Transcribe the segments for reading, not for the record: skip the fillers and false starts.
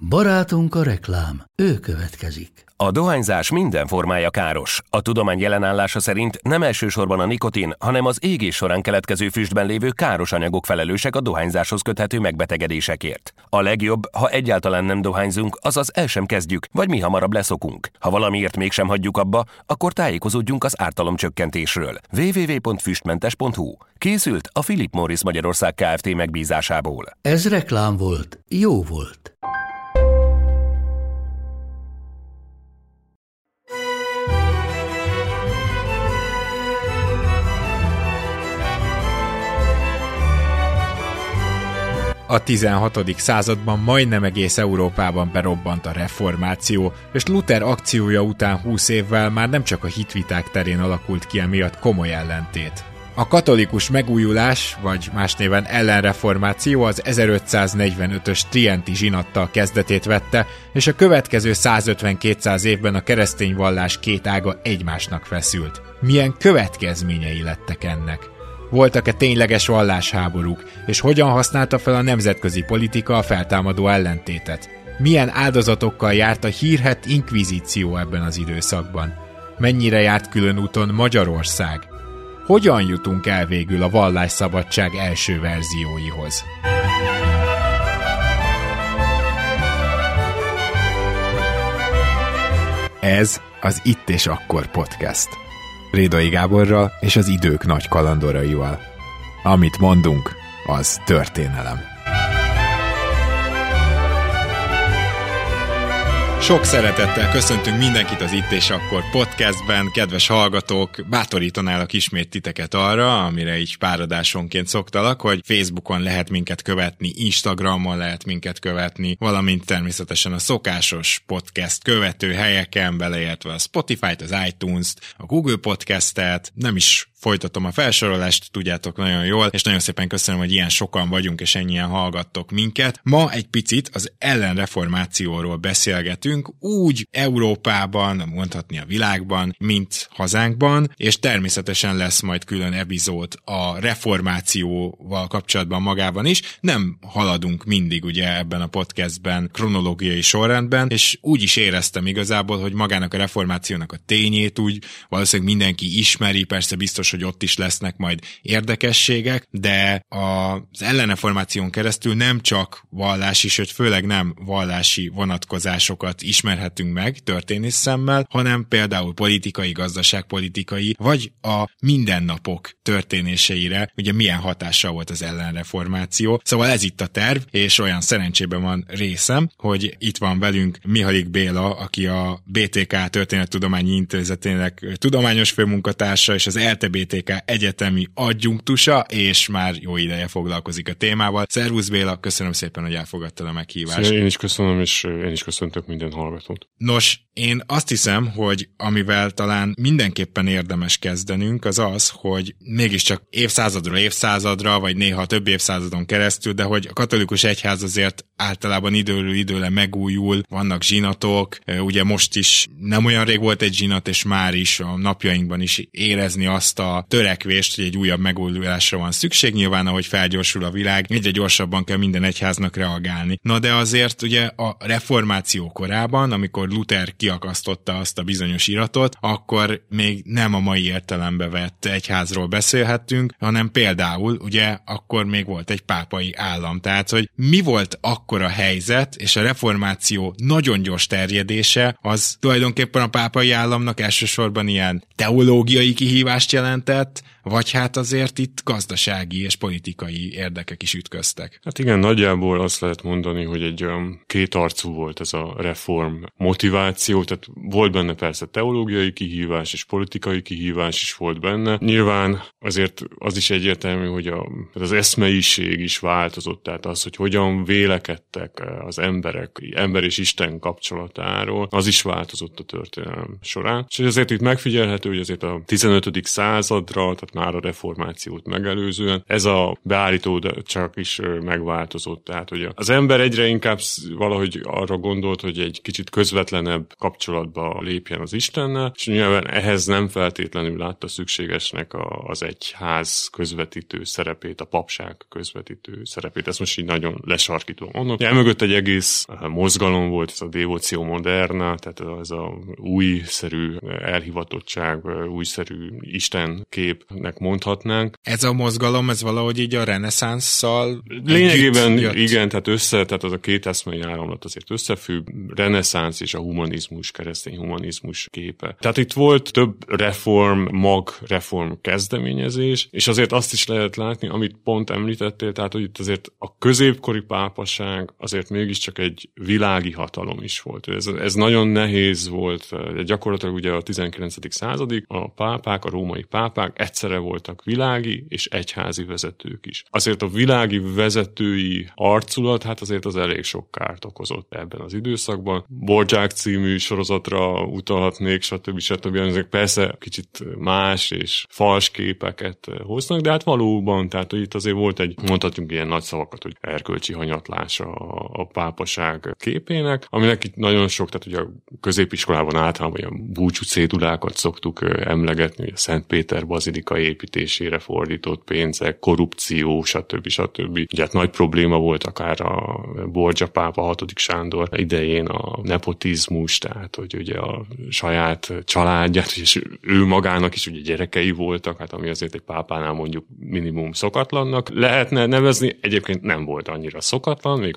Barátunk a reklám, ő következik. A dohányzás minden formája káros. A tudomány jelenállása szerint nem elsősorban a nikotin, hanem az égés során keletkező füstben lévő káros anyagok felelősek a dohányzáshoz köthető megbetegedésekért. A legjobb, ha egyáltalán nem dohányzunk, azaz el sem kezdjük, vagy mi hamarabb leszokunk. Ha valamiért mégsem hagyjuk abba, akkor tájékozódjunk az ártalomcsökkentésről. www.füstmentes.hu. Készült a Philip Morris Magyarország Kft. Megbízásából. Ez reklám volt, jó volt. A 16. században majdnem egész Európában berobbant a reformáció, és Luther akciója után 20 évvel már nem csak a hitviták terén alakult ki emiatt komoly ellentét. A katolikus megújulás, vagy más néven ellenreformáció az 1545-ös Trienti zsinattal kezdetét vette, és a következő 150-200 évben a keresztény vallás két ága egymásnak feszült. Milyen következményei lettek ennek? Voltak-e tényleges vallásháborúk, és hogyan használta fel a nemzetközi politika a feltámadó ellentétet? Milyen áldozatokkal járt a hírhedt inkvizíció ebben az időszakban? Mennyire járt külön úton Magyarország? Hogyan jutunk el végül a vallásszabadság első verzióihoz? Ez az Itt és Akkor podcast. Rédai Gáborral és az idők nagy kalandoraival. Amit mondunk, az történelem. Sok szeretettel köszöntünk mindenkit az Itt és Akkor podcastben, kedves hallgatók, bátorítanálak ismét titeket arra, amire így páradásonként szoktalak, hogy Facebookon lehet minket követni, Instagramon lehet minket követni, valamint természetesen a szokásos podcast követő helyeken, beleértve a Spotify-t, az iTunes-t, a Google Podcastet, nem is folytatom a felsorolást, tudjátok nagyon jól, és nagyon szépen köszönöm, hogy ilyen sokan vagyunk, és ennyien hallgattok minket. Ma egy picit az ellenreformációról beszélgetünk, úgy Európában, mondhatni a világban, mint hazánkban, és természetesen lesz majd külön epizód a reformációval kapcsolatban magában is. Nem haladunk mindig ugye ebben a podcastben kronológiai sorrendben, és úgy is éreztem igazából, hogy magának a reformációnak a tényét úgy valószínűleg mindenki ismeri, persze biztos, hogy ott is lesznek majd érdekességek, de az ellenreformáción keresztül nem csak vallási, sőt főleg nem vallási vonatkozásokat ismerhetünk meg történész szemmel, hanem például politikai, gazdaságpolitikai, vagy a mindennapok történéseire, ugye milyen hatással volt az ellenreformáció. Szóval ez itt a terv, és olyan szerencsében van részem, hogy itt van velünk Mihalik Béla, aki a BTK Történettudományi Intézetének tudományos főmunkatársa, és az ELTE-BTK egyetemi adjunktusa, és már jó ideje foglalkozik a témával. Szervusz Béla, köszönöm szépen, hogy elfogadtad a meghívást. Én is köszönöm, és én is köszöntök minden hallgatót. Nos, én azt hiszem, hogy amivel talán mindenképpen érdemes kezdenünk, az az, hogy mégiscsak évszázadról évszázadra, vagy néha több évszázadon keresztül, de hogy a katolikus egyház azért általában időről időre megújul, vannak zsinatok, ugye most is nem olyan rég volt egy zsinat, és már is a napjainkban is érezni azt a törekvést, hogy egy újabb megújulásra van szükség. Nyilván, ahogy felgyorsul a világ, egyre gyorsabban kell minden egyháznak reagálni. Na de azért ugye a reformáció korában, amikor Luther kiakasztotta azt a bizonyos iratot, akkor még nem a mai értelembe vett egyházról beszélhettünk, hanem például ugye akkor még volt egy pápai állam. Tehát, hogy mi volt akkor a helyzet, és a reformáció nagyon gyors terjedése, az tulajdonképpen a pápai államnak elsősorban ilyen teológiai kihívást jelentett, vagy hát azért itt gazdasági és politikai érdekek is ütköztek. Hát igen, nagyjából azt lehet mondani, hogy egy kétarcú volt ez a reform motiváció, tehát volt benne persze teológiai kihívás és politikai kihívás is volt benne. Nyilván azért az is egyértelmű, hogy az eszmeiség is változott, tehát az, hogy hogyan vélekedtek az emberek, ember és Isten kapcsolatáról, az is változott a történelem során. És azért itt megfigyelhető, hogy azért a 15. századra, tehát már a reformációt megelőzően ez a beállító csak is megváltozott. Tehát, hogy az ember egyre inkább valahogy arra gondolt, hogy egy kicsit közvetlenebb kapcsolatba lépjen az Istennel, és nyilván ehhez nem feltétlenül látta szükségesnek az egyház közvetítő szerepét, a papság közvetítő szerepét. Ezt most így nagyon lesarkítom mondom. Emögött egy egész mozgalom volt, ez a Devotio Moderna, tehát ez a újszerű elhivatottság, újszerű istenképnek mondhatnánk. Ez a mozgalom, ez valahogy így a reneszánsszal lényegében igen, tehát az a két eszmei áramlat azért összefügg, reneszánsz és a humanizmus, keresztény humanizmus képe. Tehát itt volt több reform kezdeményezés, és azért azt is lehet látni, amit pont említettél, tehát hogy itt azért a középkori pápaság azért mégiscsak egy világi hatalom is volt. Ez nagyon nehéz volt, gyakorlatilag ugye a 19. századig a pápák, a római pápák egyszerre voltak világi és egyházi vezetők is. Azért a világi vezetői arculat, hát azért az elég sok kárt okozott ebben az időszakban. Borják című sorozatra utalhatnék, stb. Ezek persze kicsit más és fals képeket hoznak, de hát valóban, tehát hogy itt azért volt egy, mondhatjuk ilyen nagy szavakat, hogy erkölcsi hanyatlása a pápaság képének, aminek itt nagyon sok, tehát ugye a középiskolában általában ilyen búcsú cédulákat szoktuk emlegetni, a Szent Péter bazilika építésére fordított pénzek, korrupció, stb. Ugye hát nagy probléma volt akár a Borgia pápa 6. Sándor idején a nepotizmus, tehát hogy ugye a saját családját, és ő magának is ugye gyerekei voltak, hát ami azért egy pápánál mondjuk minimum szokatlannak lehetne nevezni, egyébként nem volt annyira szokatlan, még a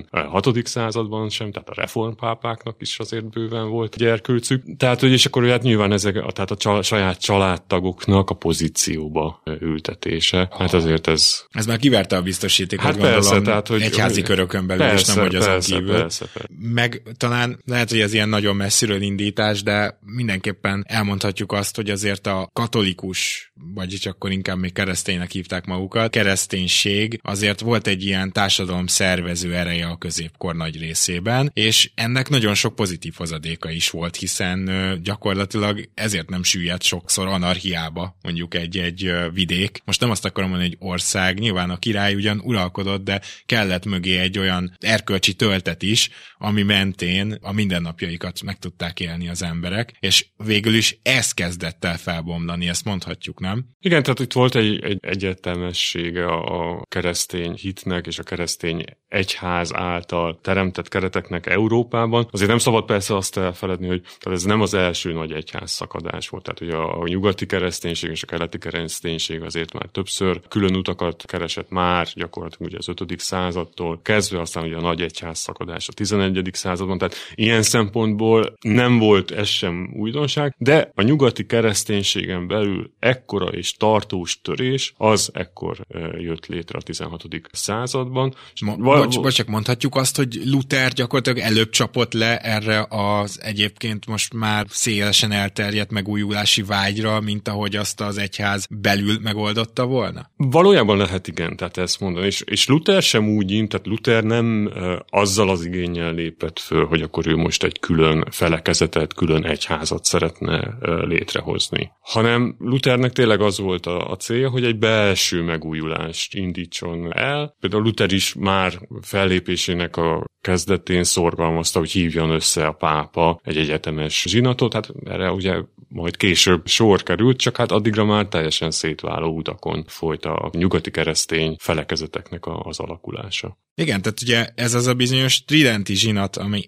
16. században sem, tehát a reformpápáknak is azért bőven volt gyerkőcük. Tehát, hogy és akkor hát nyilván ezek, tehát a saját családtagoknak a pozícióba ültetése. Hát azért ez már kiverte a biztosítékot, hát gondolom, persze, tehát, hogy egyházi körökön belül, persze, és nem hogy azon kívül. Persze. Meg talán lehet, hogy ez ilyen nagyon messziről indítás, de mindenképpen elmondhatjuk azt, hogy azért a katolikus, vagyis akkor inkább még kereszténynek hívták magukat, kereszténység azért volt egy ilyen társadalom szervező ereje a középkor nagy részében, és ennek nagyon sok pozitív hozadéka is volt, hiszen gyakorlatilag ezért nem süllyedt sokszor anarchiába, mondjuk egy vidék. Most nem azt akarom mondani, hogy ország, nyilván a király ugyan uralkodott, de kellett mögé egy olyan erkölcsi töltet is, ami mentén a mindennapjaikat meg tudták élni az emberek, és végül is ez kezdett el felbomlani, ezt mondhatjuk, nem? Igen, tehát itt volt egy egyértelműsége a keresztény hitnek és a keresztény egyház által teremtett kereteknek Európában. Azért nem szabad persze azt elfeledni, hogy ez nem az első nagy egyház szakadás volt. Tehát ugye a nyugati kereszténység és a keleti kereszténység azért már többször külön utakat keresett már, gyakorlatilag ugye az 5. századtól kezdve, aztán ugye a nagy egyház szakadás a 11. században. Tehát ilyen szempontból nem volt ez sem újdonság, de a nyugati kereszténységen belül ekkora és tartós törés, az ekkor jött létre a 16. században. Csak mondhatjuk azt, hogy Luther gyakorlatilag előbb csapott le erre az egyébként most már szélesen elterjedt megújulási vágyra, mint ahogy azt az egyház belül megoldotta volna? Valójában lehet igen, tehát ezt mondani. És Luther sem úgy tehát Luther nem azzal az igénnyel lépett föl, hogy akkor ő most egy külön felekezetet, külön egyházat szeretne létrehozni. Hanem Luthernek tényleg az volt a célja, hogy egy belső megújulást indítson el. Például Luther is már fellépésének a kezdetén szorgalmazta, hogy hívjon össze a pápa egy egyetemes zsinatot, hát erre ugye majd később sor került, csak hát addigra már teljesen szétváló utakon folyt a nyugati keresztény felekezeteknek az alakulása. Igen, tehát ugye ez az a bizonyos tridenti zsinat, ami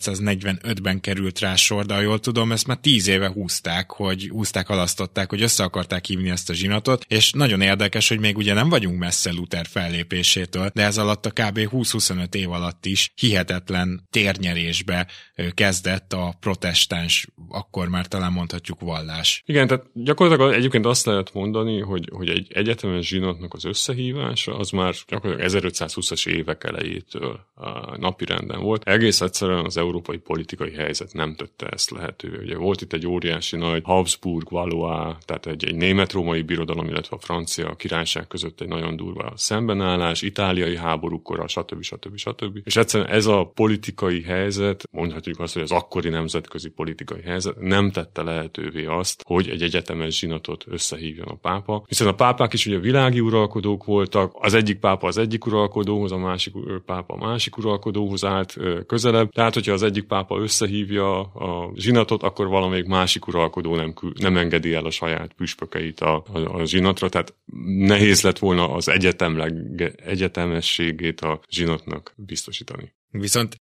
1545-ben került rá sor, de ha jól tudom, ezt már 10 éve halasztották, hogy össze akarták hívni ezt a zsinatot, és nagyon érdekes, hogy még ugye nem vagyunk messze Luther fellépésétől, de ez alatt a kb. 20-25 év alatt is hihetetlen térnyerésbe kezdett a protestáns, akkor már talán mondhatjuk vallás. Igen, tehát gyakorlatilag egyébként azt lehet mondani, hogy egy egyetemes zsinatnak az összehívása, az már gyakorlatilag 1520-as évek elejétől napirenden volt. Egész egyszerűen az európai politikai helyzet nem tette ezt lehetővé. Ugye volt itt egy óriási nagy Habsburg, Valois, tehát egy német-római birodalom, illetve a francia királyság között egy nagyon durva szembenállás, itáliai háborúkora, stb. És egyszerűen ez a politikai helyzet, mondhatjuk azt, hogy az akkori nemzetközi politikai helyzet nem tette lehetővé azt, hogy egy egyetemes zsinatot összehívjon a pápa. Hiszen a pápák is ugye világi uralkodók voltak, az egyik pápa az egyik uralkodóhoz, a másik pápa a másik uralkodóhoz állt közelebb, Tehát, hogyha az egyik pápa összehívja a zsinatot, akkor valamelyik másik uralkodó nem engedi el a saját püspökeit a zsinatra, tehát nehéz lett volna az egyetemességét a zsinatnak biztosítani. Viszont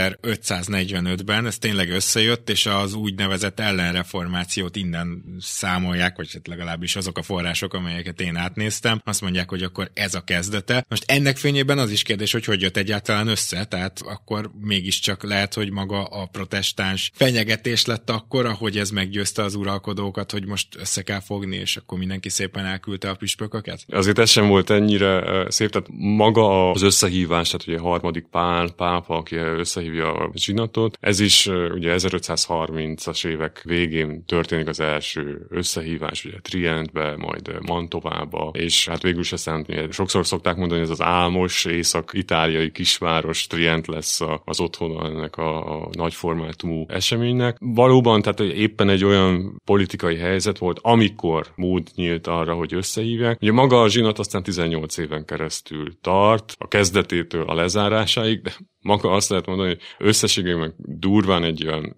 1545-ben ez tényleg összejött, és az úgynevezett ellenreformációt innen számolják, vagy legalábbis azok a források, amelyeket én átnéztem, azt mondják, hogy akkor ez a kezdete. Most ennek fényében az is kérdés, hogy jött egyáltalán össze, tehát akkor mégiscsak lehet, hogy maga a protestáns fenyegetés lett akkor, ahogy ez meggyőzte az uralkodókat, hogy most össze kell fogni, és akkor mindenki szépen elküldte a püspököket? Azért ez sem volt ennyire szép, tehát maga az összehívás, tehát ugye a harmadik Pál, aki összehívja a zsinatot. Ez is ugye 1530-as évek végén történik az első összehívás, ugye Trientbe, majd Mantovába, és hát végül is aztán sokszor szokták mondani, hogy ez az álmos észak-itáliai kisváros Trient lesz az otthona ennek a nagyformátumú eseménynek. Valóban, tehát éppen egy olyan politikai helyzet volt, amikor mód nyílt arra, hogy összehívják. Ugye maga a zsinat aztán 18 éven keresztül tart, a kezdetétől a lezárásáig, de maga azt lehet mondani, hogy összességében durván egy olyan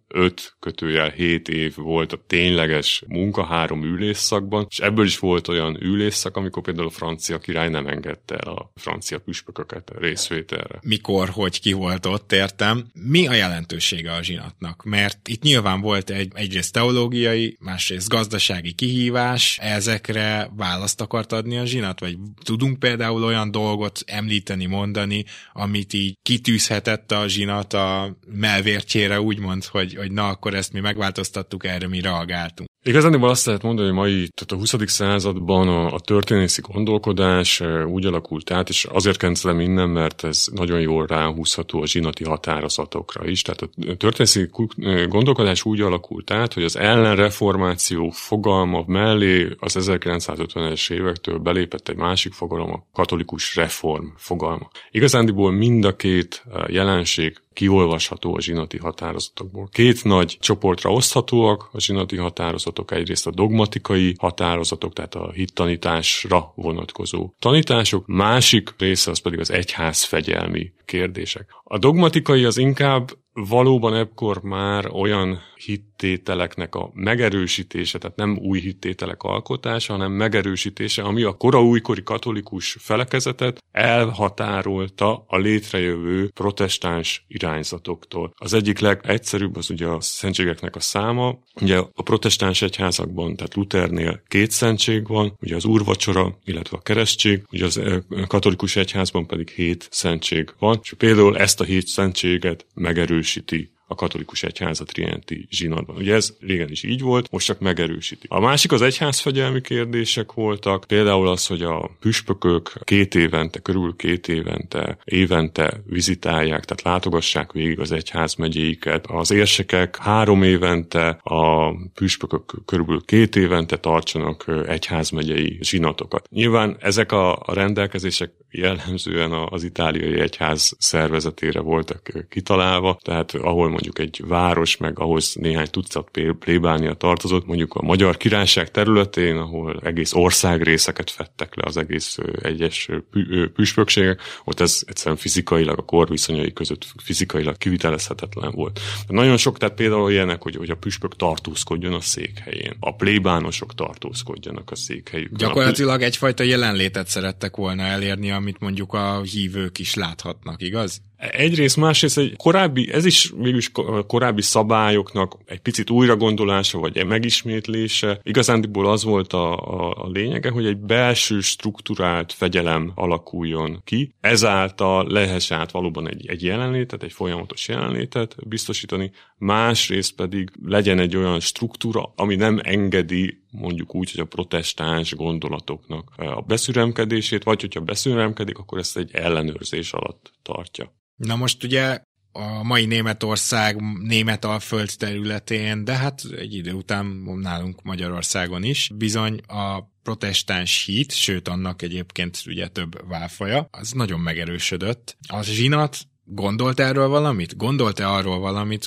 5-7 év volt a tényleges munka 3 ülésszakban, és ebből is volt olyan ülésszak, amikor például a francia király nem engedte el a francia püspököket a részvételre. Mikor, hogy ki volt ott, értem. Mi a jelentősége a zsinatnak? Mert itt nyilván volt egyrészt teológiai, másrészt gazdasági kihívás, ezekre választ akart adni a zsinat? Vagy tudunk például olyan dolgot említeni, mondani, amit így kitűzhetett a zsinat a mellvértjére, úgymond, hogy na, akkor ezt mi megváltoztattuk, erre mi reagáltunk. Igazán azt lehet mondani, hogy tehát a 20. században a történészi gondolkodás úgy alakult át, és azért kezdtem innen, mert ez nagyon jól ráhúzható a zsinati határozatokra is. Tehát a történészi gondolkodás úgy alakult át, hogy az ellenreformáció fogalma mellé az 1950-es évektől belépett egy másik fogalom, a katolikus reform fogalma. Igazándiból mind a két jelenség kiolvasható a zsinati határozatokból. 2 nagy csoportra oszthatóak a zsinati határozatok, egyrészt a dogmatikai határozatok, tehát a hittanításra vonatkozó tanítások, másik része az pedig az egyházfegyelmi kérdések. A dogmatikai az inkább valóban ekkor már olyan hittételeknek a megerősítése, tehát nem új hittételek alkotása, hanem megerősítése, ami a újkori katolikus felekezetet elhatárolta a létrejövő protestáns irányzatoktól. Az egyik legegyszerűbb az ugye a szentségeknek a száma. Ugye a protestáns egyházakban, tehát Luthernél 2 szentség van, ugye az úrvacsora, illetve a keresztség, ugye az katolikus egyházban pedig 7 szentség van, és például ezt a 7 szentséget megerősíti a katolikus egyház a trienti zsinatban. Ugye ez régen is így volt, most csak megerősíti. A másik az egyházfegyelmi kérdések voltak, például az, hogy a püspökök 2 évente, körül 2 évente vizitálják, tehát látogassák végig az egyházmegyéiket. Az érsekek 3 évente, a püspökök körülbelül 2 évente tartsanak egyházmegyei zsinatokat. Nyilván ezek a rendelkezések jellemzően az itáliai egyház szervezetére voltak kitalálva, tehát ahol mondjuk egy város, meg ahhoz néhány tucat plébánia tartozott, mondjuk a Magyar Királyság területén, ahol egész országrészeket fettek le az egész egyes püspökségek, ott ez egyszerűen fizikailag, a korviszonyai között fizikailag kivitelezhetetlen volt. De nagyon sok, tehát például ilyenek, hogy a püspök tartózkodjon a székhelyén, a plébánosok tartózkodjanak a székhelyükön. Gyakorlatilag egyfajta jelenlétet szerettek volna elérni, amit mondjuk a hívők is láthatnak, igaz? Egyrészt, másrészt ez is mégis korábbi szabályoknak egy picit újragondolása, vagy megismétlése. Igazándiból az volt a lényege, hogy egy belső strukturált fegyelem alakuljon ki. Ezáltal lehessen át valóban egy jelenlétet, egy folyamatos jelenlétet biztosítani. Másrészt pedig legyen egy olyan struktúra, ami nem engedi mondjuk úgy, hogy a protestáns gondolatoknak a beszüremkedését, vagy hogyha beszüremkedik, akkor ezt egy ellenőrzés alatt tartja. Na most ugye a mai Németország, Németalföld területén, de hát egy idő után nálunk Magyarországon is, bizony a protestáns hit, sőt annak egyébként ugye több válfaja, az nagyon megerősödött. A zsinat gondolt erről valamit? Gondolt-e arról valamit, hogy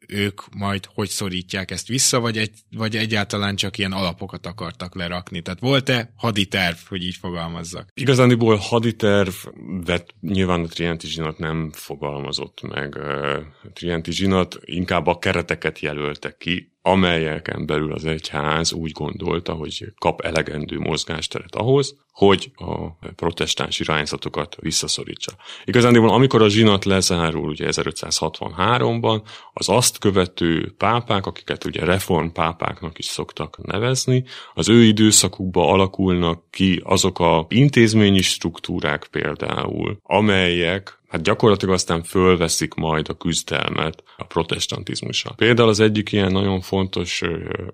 ők majd hogy szorítják ezt vissza, vagy egyáltalán csak ilyen alapokat akartak lerakni. Tehát volt-e haditerv, hogy így fogalmazzak? Igazándiból haditervet nyilván a Trianti zsinat nem fogalmazott meg. A Trianti zsinat inkább a kereteket jelölte ki, amelyeken belül az egyház úgy gondolta, hogy kap elegendő mozgásteret ahhoz, hogy a protestáns irányzatokat visszaszorítsa. Igazándiból amikor a zsinat lezárul ugye 1563-ban, az azt követő pápák, akiket ugye reformpápáknak is szoktak nevezni, az ő időszakukban alakulnak ki azok a intézményi struktúrák például, amelyek hát gyakorlatilag aztán fölveszik majd a küzdelmet a protestantizmussal. Például az egyik ilyen nagyon fontos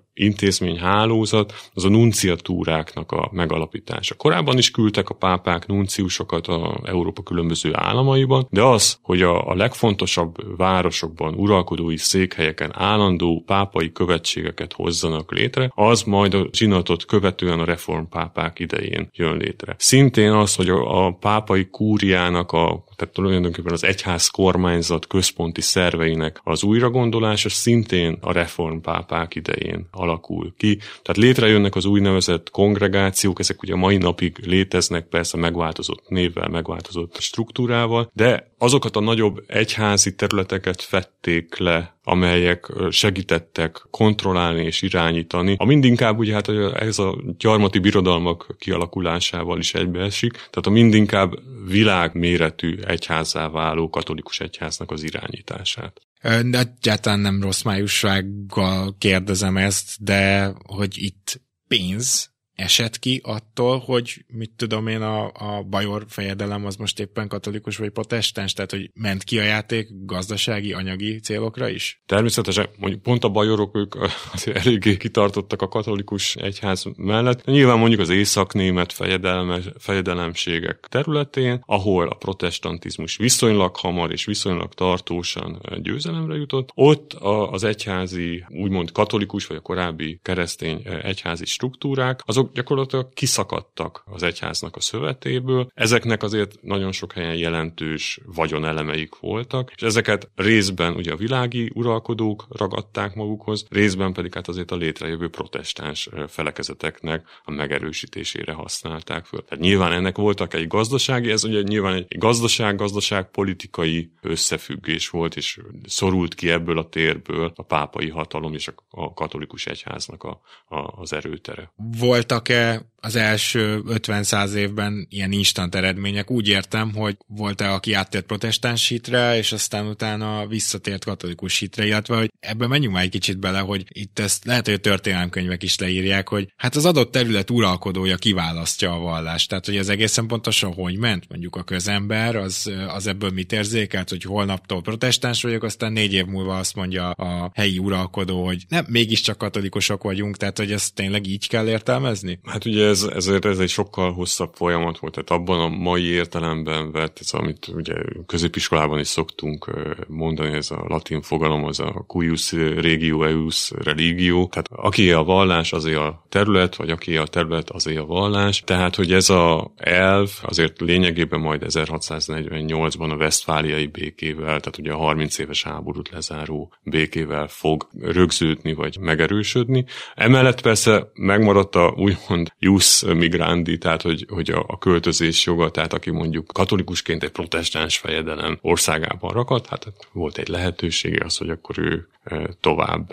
intézményhálózat az a nunciatúráknak a megalapítása. Korábban is küldtek a pápák nunciusokat az Európa különböző államaiban, de az, hogy a legfontosabb városokban, uralkodói székhelyeken állandó pápai követségeket hozzanak létre, az majd a zsinatot követően a reformpápák idején jön létre. Szintén az, hogy a pápai kúriának tehát tulajdonképpen az egyház kormányzat központi szerveinek az újragondolása szintén a reformpápák idején alakul ki. Tehát létrejönnek az úgynevezett kongregációk, ezek ugye mai napig léteznek, persze megváltozott névvel, megváltozott struktúrával, de azokat a nagyobb egyházi területeket fették le, amelyek segítettek kontrollálni és irányítani. A mindinkább ugye hát ez a gyarmati birodalmak kialakulásával is egybeesik, tehát a mindinkább világméretű egyházzá váló katolikus egyháznak az irányítását. De egyáltalán nem rossz májussággal kérdezem ezt, de hogy itt pénz esett ki attól, hogy mit tudom én, a bajor fejedelem az most éppen katolikus vagy protestáns, tehát hogy ment ki a játék gazdasági, anyagi célokra is? Természetesen, mondjuk pont a bajorok, ők azért eléggé kitartottak a katolikus egyház mellett. Nyilván mondjuk az északnémet fejedelemségek területén, ahol a protestantizmus viszonylag hamar és viszonylag tartósan győzelemre jutott, ott az egyházi, úgymond katolikus vagy a korábbi keresztény egyházi struktúrák, azok gyakorlatilag kiszakadtak az egyháznak a szövetéből. Ezeknek azért nagyon sok helyen jelentős vagyonelemeik voltak, és ezeket részben ugye a világi uralkodók ragadták magukhoz, részben pedig hát azért a létrejövő protestáns felekezeteknek a megerősítésére használták föl. Tehát nyilván ennek voltak egy gazdasági, ez ugye nyilván egy gazdaság politikai összefüggés volt, és szorult ki ebből a térből a pápai hatalom és a katolikus egyháznak az erőtere. Voltak-e az első 50-100 évben ilyen instant eredmények? Úgy értem, hogy volt-e, aki áttért protestáns hitre, és aztán utána visszatért katolikus hitre, illetve, hogy ebben menjünk már egy kicsit bele, hogy itt ezt lehet, hogy a történelemkönyvek is leírják, hogy hát az adott terület uralkodója kiválasztja a vallást. Tehát, hogy ez egészen pontosan hogy ment? Mondjuk a közember, az ebből mit érzékelt, hogy holnaptól protestáns vagyok, aztán 4 év múlva azt mondja a helyi uralkodó, hogy nem, mégiscsak katolikusok vagyunk, tehát, hogy ezt tényleg így kell értelmezni? Hát ugye ez egy sokkal hosszabb folyamat volt, tehát abban a mai értelemben vett, ez amit ugye középiskolában is szoktunk mondani, ez a latin fogalom, az a cuius regio eius religio, tehát aki a vallás, azé a terület, vagy aki a terület, azé a vallás, tehát hogy ez a elv azért lényegében majd 1648-ban a vesztfáliai békével, tehát ugye a 30 éves háborút lezáró békével fog rögződni, vagy megerősödni. Emellett persze megmaradt a úgymond jus migrandi, tehát hogy a költözés joga, tehát aki mondjuk katolikusként egy protestáns fejedelem országában rakadt, hát volt egy lehetősége az, hogy akkor ő tovább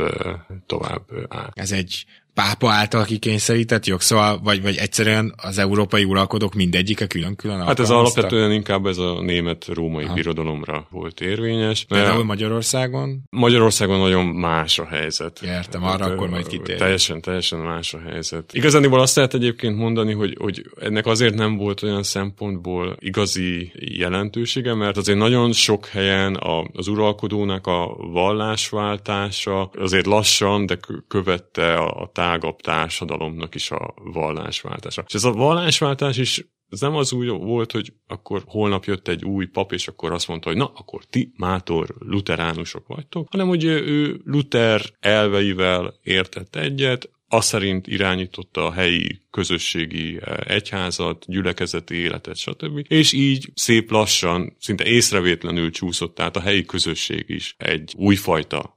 áll. Ez egy pápa által kikényszerített jog, szóval, vagy egyszerűen az európai uralkodók mindegyike külön-külön Hát ez alapvetően inkább ez a német-római birodalomra volt érvényes. Például Magyarországon? Magyarországon nagyon más a helyzet. Értem, arra akkor majd kitérjük. Teljesen más a helyzet. Igazániból azt lehet egyébként mondani, hogy ennek azért nem volt olyan szempontból igazi jelentősége, mert azért nagyon sok helyen az uralkodónak a vallásváltása azért lassan, de követte a tágabb társadalomnak is a vallásváltása. És ez a vallásváltás is ez nem az úgy volt, hogy akkor holnap jött egy új pap, és akkor azt mondta, hogy na, akkor ti mátor luteránusok vagytok, hanem hogy ő Luther elveivel értett egyet, azt szerint irányította a helyi közösségi egyházat, gyülekezeti életet, stb. És így szép lassan, szinte észrevétlenül csúszott át a helyi közösség is egy újfajta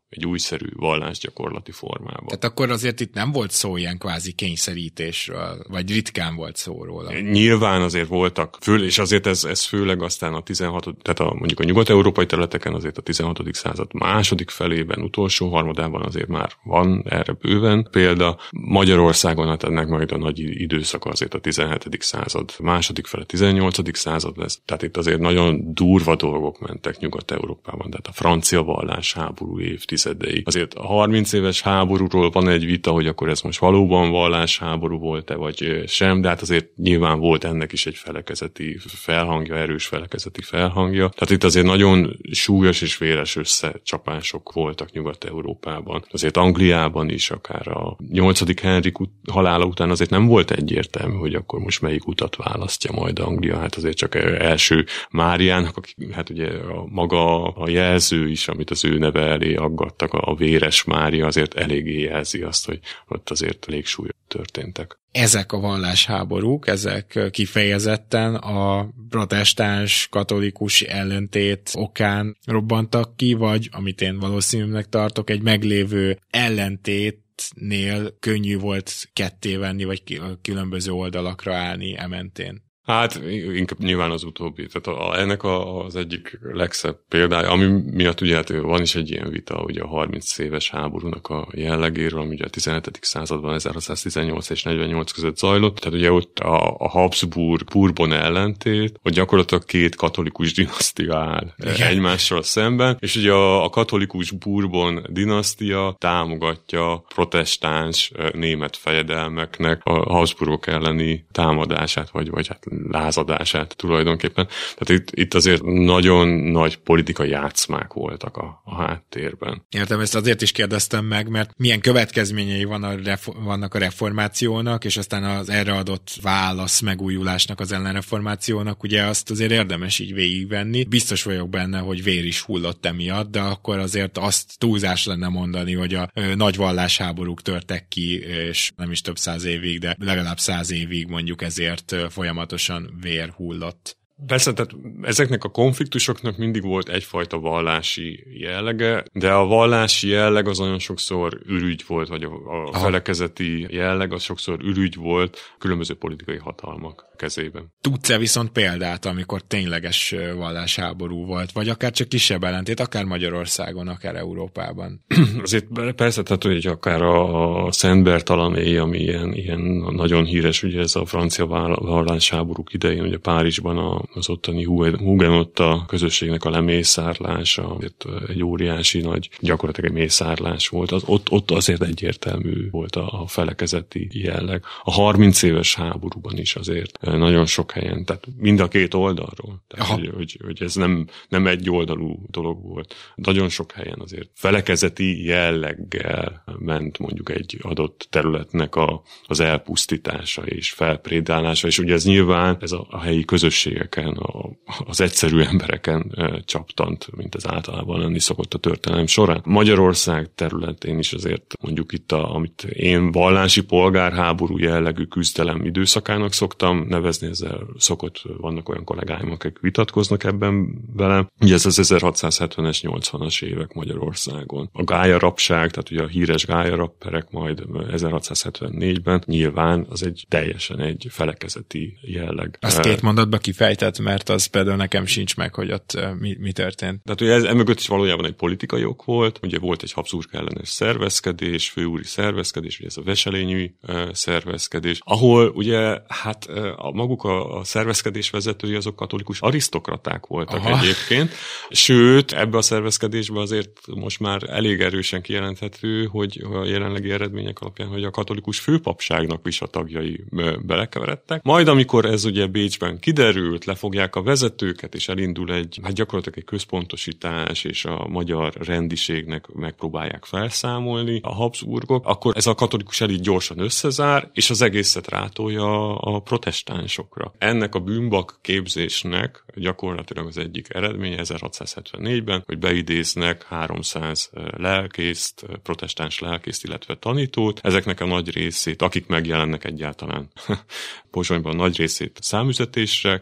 egy újszerű vallásgyakorlati formában. Tehát akkor azért itt nem volt szó ilyen kvázi kényszerítésről, vagy ritkán volt szó róla. Nyilván azért voltak, és azért ez főleg aztán a 16. tehát mondjuk a nyugat-európai területeken azért a 16. század második felében, utolsó harmadában azért már van erre bőven példa. Magyarországon hát ennek majd a nagy időszaka azért a 17. század második fele, 18. század lesz. Tehát itt azért nagyon durva dolgok mentek Nyugat-Európában, tehát a francia vallásháború évtizedei. Azért a 30 éves háborúról van egy vita, hogy akkor ez most valóban vallásháború volt-e, vagy sem, de hát azért nyilván volt ennek is egy felekezeti felhangja, erős felekezeti felhangja. Tehát itt azért nagyon súlyos és véres összecsapások voltak Nyugat-Európában. Azért Angliában is, akár a 8. Henrik halála után azért nem volt egyértelmű, hogy akkor most melyik utat választja majd Anglia. Hát azért csak első Máriának, aki, hát ugye maga a jelző is, amit az ő neve elé aggattak, a véres Mária azért eléggé jelzi azt, hogy ott azért elég súlyos történtek. Ezek a vallásháborúk, ezek kifejezetten a protestáns katolikus ellentét okán robbantak ki, vagy, amit én valószínűnek tartok, egy meglévő ellentétnél könnyű volt kettévenni, vagy különböző oldalakra állni ementén. Hát inkább nyilván az utóbbi. Tehát ennek az egyik legszebb példája, ami miatt ugye hát van is egy ilyen vita, ugye a 30 éves háborúnak a jellegéről, ami ugye a 17. században 1618 és 48 között zajlott. Tehát ugye ott a Habsburg-Bourbon ellentét, hogy gyakorlatilag két katolikus dinasztia áll egymással szemben, és ugye a katolikus Bourbon dinasztia támogatja protestáns német fejedelmeknek a Habsburgok elleni támadását, vagy hát lázadását tulajdonképpen. Tehát itt azért nagyon nagy politikai játszmák voltak a háttérben. Értem, ezt azért is kérdeztem meg, mert milyen következményei vannak a reformációnak, és aztán az erre adott válasz megújulásnak, az ellenreformációnak, ugye azt azért érdemes így végigvenni. Biztos vagyok benne, hogy vér is hullott emiatt, de akkor azért azt túlzás lenne mondani, hogy a nagy vallásháborúk törtek ki, és nem is több 100 évig, de legalább 100 évig mondjuk ezért folyamatosan vér hullott. Persze, tehát ezeknek a konfliktusoknak mindig volt egyfajta vallási jellege, de a vallási jelleg az nagyon sokszor ürügy volt, vagy a felekezeti jelleg az sokszor ürügy volt különböző politikai hatalmak kezében. Tudsz-e viszont példát, amikor tényleges vallásháború volt, vagy akár csak kisebb ellentét, akár Magyarországon, akár Európában? Azért persze, tehát hogy akár a Szent Bertalané, ami ilyen nagyon híres, ugye ez a francia vallásháborúk idején, ugye Párizsban az ottani hugenotta közösségnek a lemészárlása, egy óriási nagy, gyakorlatilag egy mészárlás volt. Ott azért egyértelmű volt a felekezeti jelleg. A 30 éves háborúban is azért nagyon sok helyen, tehát mind a két oldalról. Tehát, hogy ez nem egy oldalú dolog volt. Nagyon sok helyen azért felekezeti jelleggel ment mondjuk egy adott területnek az elpusztítása és felprédálása, és ugye ez nyilván ez a helyi közösségeken, az egyszerű embereken csaptant, mint ez általában lenni szokott a történelem során. Magyarország területén is azért mondjuk itt, amit én vallási polgárháború jellegű küzdelem időszakának szoktam nevezni, ezzel vannak olyan kollégáim, akik vitatkoznak ebben velem. Ugye ez az 1670-es, 80-as évek Magyarországon. A gályarapság, tehát ugye a híres gályarapperek majd 1674-ben nyilván az teljesen egy felekezeti jelleg. Azt két mondatba kifejtett, mert az például nekem sincs meg, hogy ott mi történt. Tehát ugye ez emögött is valójában egy politikai ok volt, ugye volt egy Habsburg ellenes szervezkedés, főúri szervezkedés, ugye ez a veselényi szervezkedés, ahol ugye hát maguk a szervezkedés vezetői azok katolikus arisztokraták voltak egyébként, sőt ebbe a szervezkedésbe azért most már elég erősen kijelenthető, hogy a jelenlegi eredmények alapján, hogy a katolikus főpapságnak is a tagjai belekeveredtek. Majd amikor ez ugye Bécsben kiderült, lefogják a vezetőket, és elindul gyakorlatilag egy központosítás, és a magyar rendiségnek megpróbálják felszámolni a Habsburgok, akkor ez a katolikus elit gyorsan összezár, és az egészet rátolja a protestánsokra. Ennek a bűnbak képzésnek gyakorlatilag az egyik eredménye 1674-ben, hogy beidéznek 300 lelkészt, protestáns lelkészt, illetve tanítót. Ezeknek a nagy részét, akik megjelennek egyáltalán Pozsonyban, nagy részét számüzetésre kényszerítik,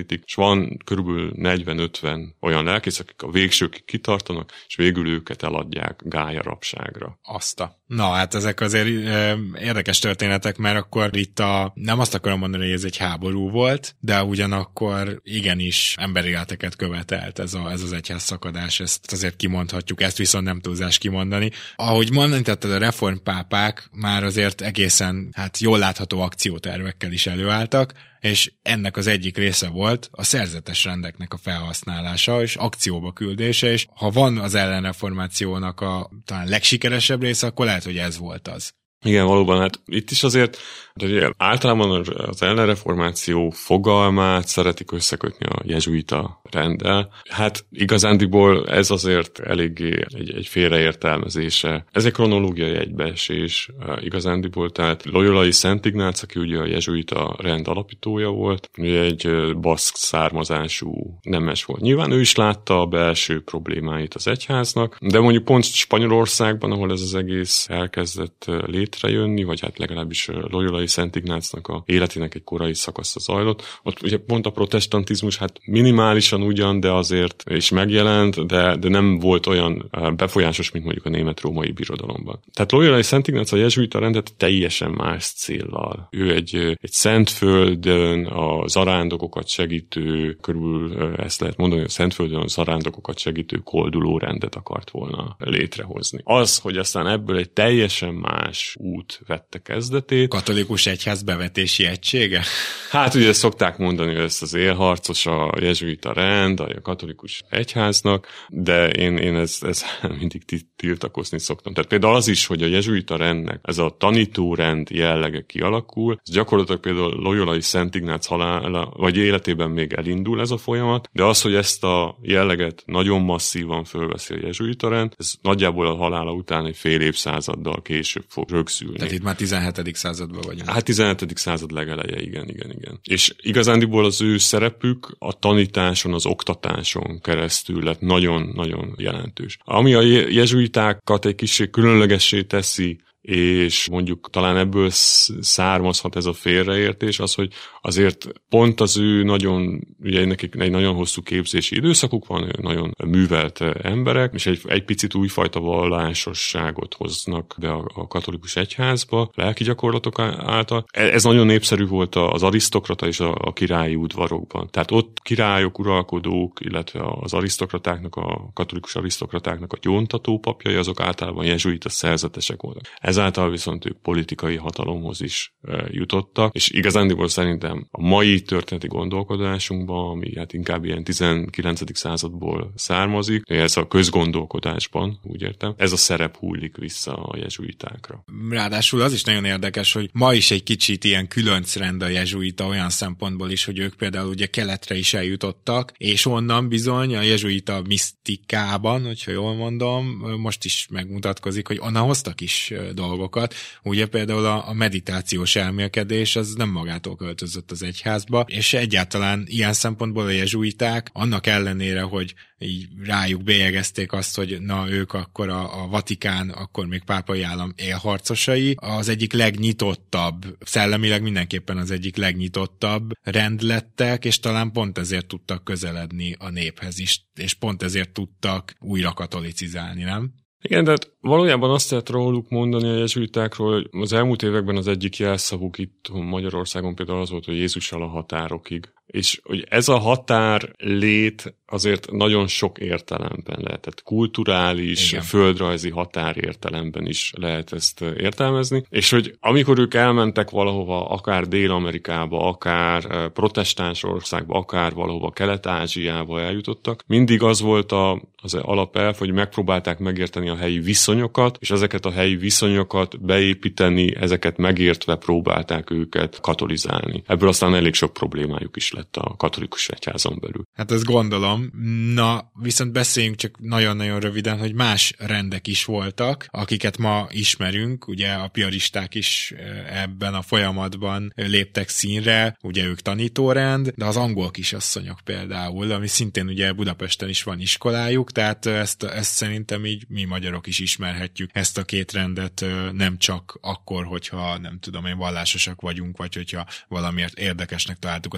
közelítik, és van körülbelül 40-50 olyan lelkész, akik a végsőkig kitartanak, és végül őket eladják gállyarabságra. Na, hát ezek azért érdekes történetek, mert akkor itt nem azt akarom mondani, hogy ez egy háború volt, de ugyanakkor igenis emberi életeket követelt ez az egyház szakadás, ezt azért kimondhatjuk, ezt viszont nem túlzás kimondani. Ahogy mondani, tehát a reformpápák már azért egészen jól látható akciótervekkel is előálltak, és ennek az egyik része volt a szerzetes rendeknek a felhasználása és akcióba küldése, és ha van az ellenreformációnak a talán legsikeresebb része, akkor lehet, hogy ez volt az. Igen, valóban, hát itt is azért általában az ellenreformáció fogalmát szeretik összekötni a jezsuita renddel. Hát igazándiból ez azért eléggé egy félreértelmezése. Ez egy kronológiai egybeesés igazándiból, tehát Loyolai Szent Ignác, aki ugye a jezsuita rend alapítója volt, ugye egy baszk származású nemes volt. Nyilván ő is látta a belső problémáit az egyháznak, de mondjuk pont Spanyolországban, ahol ez az egész elkezdett létrejönni, vagy hát legalábbis Loyolai Szent Ignácnak a életének egy korai szakasza zajlott. Ott ugye pont a protestantizmus minimálisan ugyan, de azért is megjelent, de nem volt olyan befolyásos, mint mondjuk a német-római birodalomban. Tehát Loyolai Szent Ignác a jezsuita rendet teljesen más céllal. Ő egy Szentföldön a zarándokokat segítő, körül ezt lehet mondani, hogy a Szentföldön a zarándokokat segítő kolduló rendet akart volna létrehozni. Az, hogy aztán ebből egy teljesen más út vette kezdetét. Katolikus egyház bevetési egysége? Hát ugye szokták mondani, hogy ez az élharcos a jezsuita rend, a katolikus egyháznak, de én ez mindig tiltakozni szoktam. Tehát például az is, hogy a jezsuita rendnek ez a tanítórend jellege kialakul, ez gyakorlatilag például Loyolai Szent Ignác halála, vagy életében még elindul ez a folyamat, de az, hogy ezt a jelleget nagyon masszívan fölveszi a jezsuita rend, ez nagyjából a halála után egy fél évszázaddal később fog rögzülni. Tehát itt már 17. században vagyunk. Hát 17. század legeleje, igen. És igazándiból az ő szerepük a tanításon, az oktatáson keresztül lett nagyon-nagyon jelentős. Ami a jezsuitákat egy kicsit különlegessé teszi, és mondjuk talán ebből származhat ez a félreértés, az, hogy azért pont az ő ugye nekik egy nagyon hosszú képzési időszakuk van, nagyon művelt emberek, és egy picit újfajta vallásosságot hoznak be a katolikus egyházba, lelki gyakorlatok által. Ez nagyon népszerű volt az arisztokrata és a királyi udvarokban. Tehát ott királyok, uralkodók, illetve az arisztokratáknak, a katolikus arisztokratáknak a gyóntató papjai, azok általában jezsuita szerzetesek voltak. Ezáltal viszont ők politikai hatalomhoz is jutottak, és igazándiból szerintem a mai történeti gondolkodásunkban, ami hát inkább ilyen 19. századból származik, ez a közgondolkodásban, úgy értem, ez a szerep hullik vissza a jezsuitákra. Ráadásul az is nagyon érdekes, hogy ma is egy kicsit ilyen különcrend a jezsuita olyan szempontból is, hogy ők például ugye keletre is eljutottak, és onnan bizony a jezsuita misztikában, hogyha jól mondom, most is megmutatkozik, hogy onnan hoztak is dolgokat. Ugye például a meditációs elmélkedés az nem magától költözött az egyházba, és egyáltalán ilyen szempontból a jezsuiták, annak ellenére, hogy így rájuk bélyegezték azt, hogy na ők akkor a Vatikán, akkor még pápai állam élharcosai, az egyik legnyitottabb, szellemileg mindenképpen az egyik legnyitottabb rend lettek, és talán pont ezért tudtak közeledni a néphez is, és pont ezért tudtak újra katolicizálni, nem? Igen, tehát valójában azt lehet róluk mondani a jezsuitákról, hogy az elmúlt években az egyik jelszavuk itt Magyarországon például az volt, hogy Jézussal a határokig. És hogy ez a határ lét azért nagyon sok értelemben lehet. Tehát kulturális, igen, földrajzi határértelemben is lehet ezt értelmezni. És hogy amikor ők elmentek valahova, akár Dél-Amerikába, akár protestáns országba, akár valahova Kelet-Ázsiába eljutottak, mindig az volt az alapelv, hogy megpróbálták megérteni a helyi viszonyokat, és ezeket a helyi viszonyokat beépíteni, ezeket megértve próbálták őket katolizálni. Ebből aztán elég sok problémájuk is lett a katolikus egyházon belül. Hát ezt gondolom. Na, viszont beszéljünk csak nagyon-nagyon röviden, hogy más rendek is voltak, akiket ma ismerünk, ugye a piaristák is ebben a folyamatban léptek színre, ugye ők tanítórend, de az angol kisasszonyok például, ami szintén ugye Budapesten is van iskolájuk, tehát ezt szerintem így mi magyarok is ismerhetjük ezt a két rendet, nem csak akkor, hogyha nem tudom én vallásosak vagyunk, vagy hogyha valamiért érdekesnek találtuk a szerzetes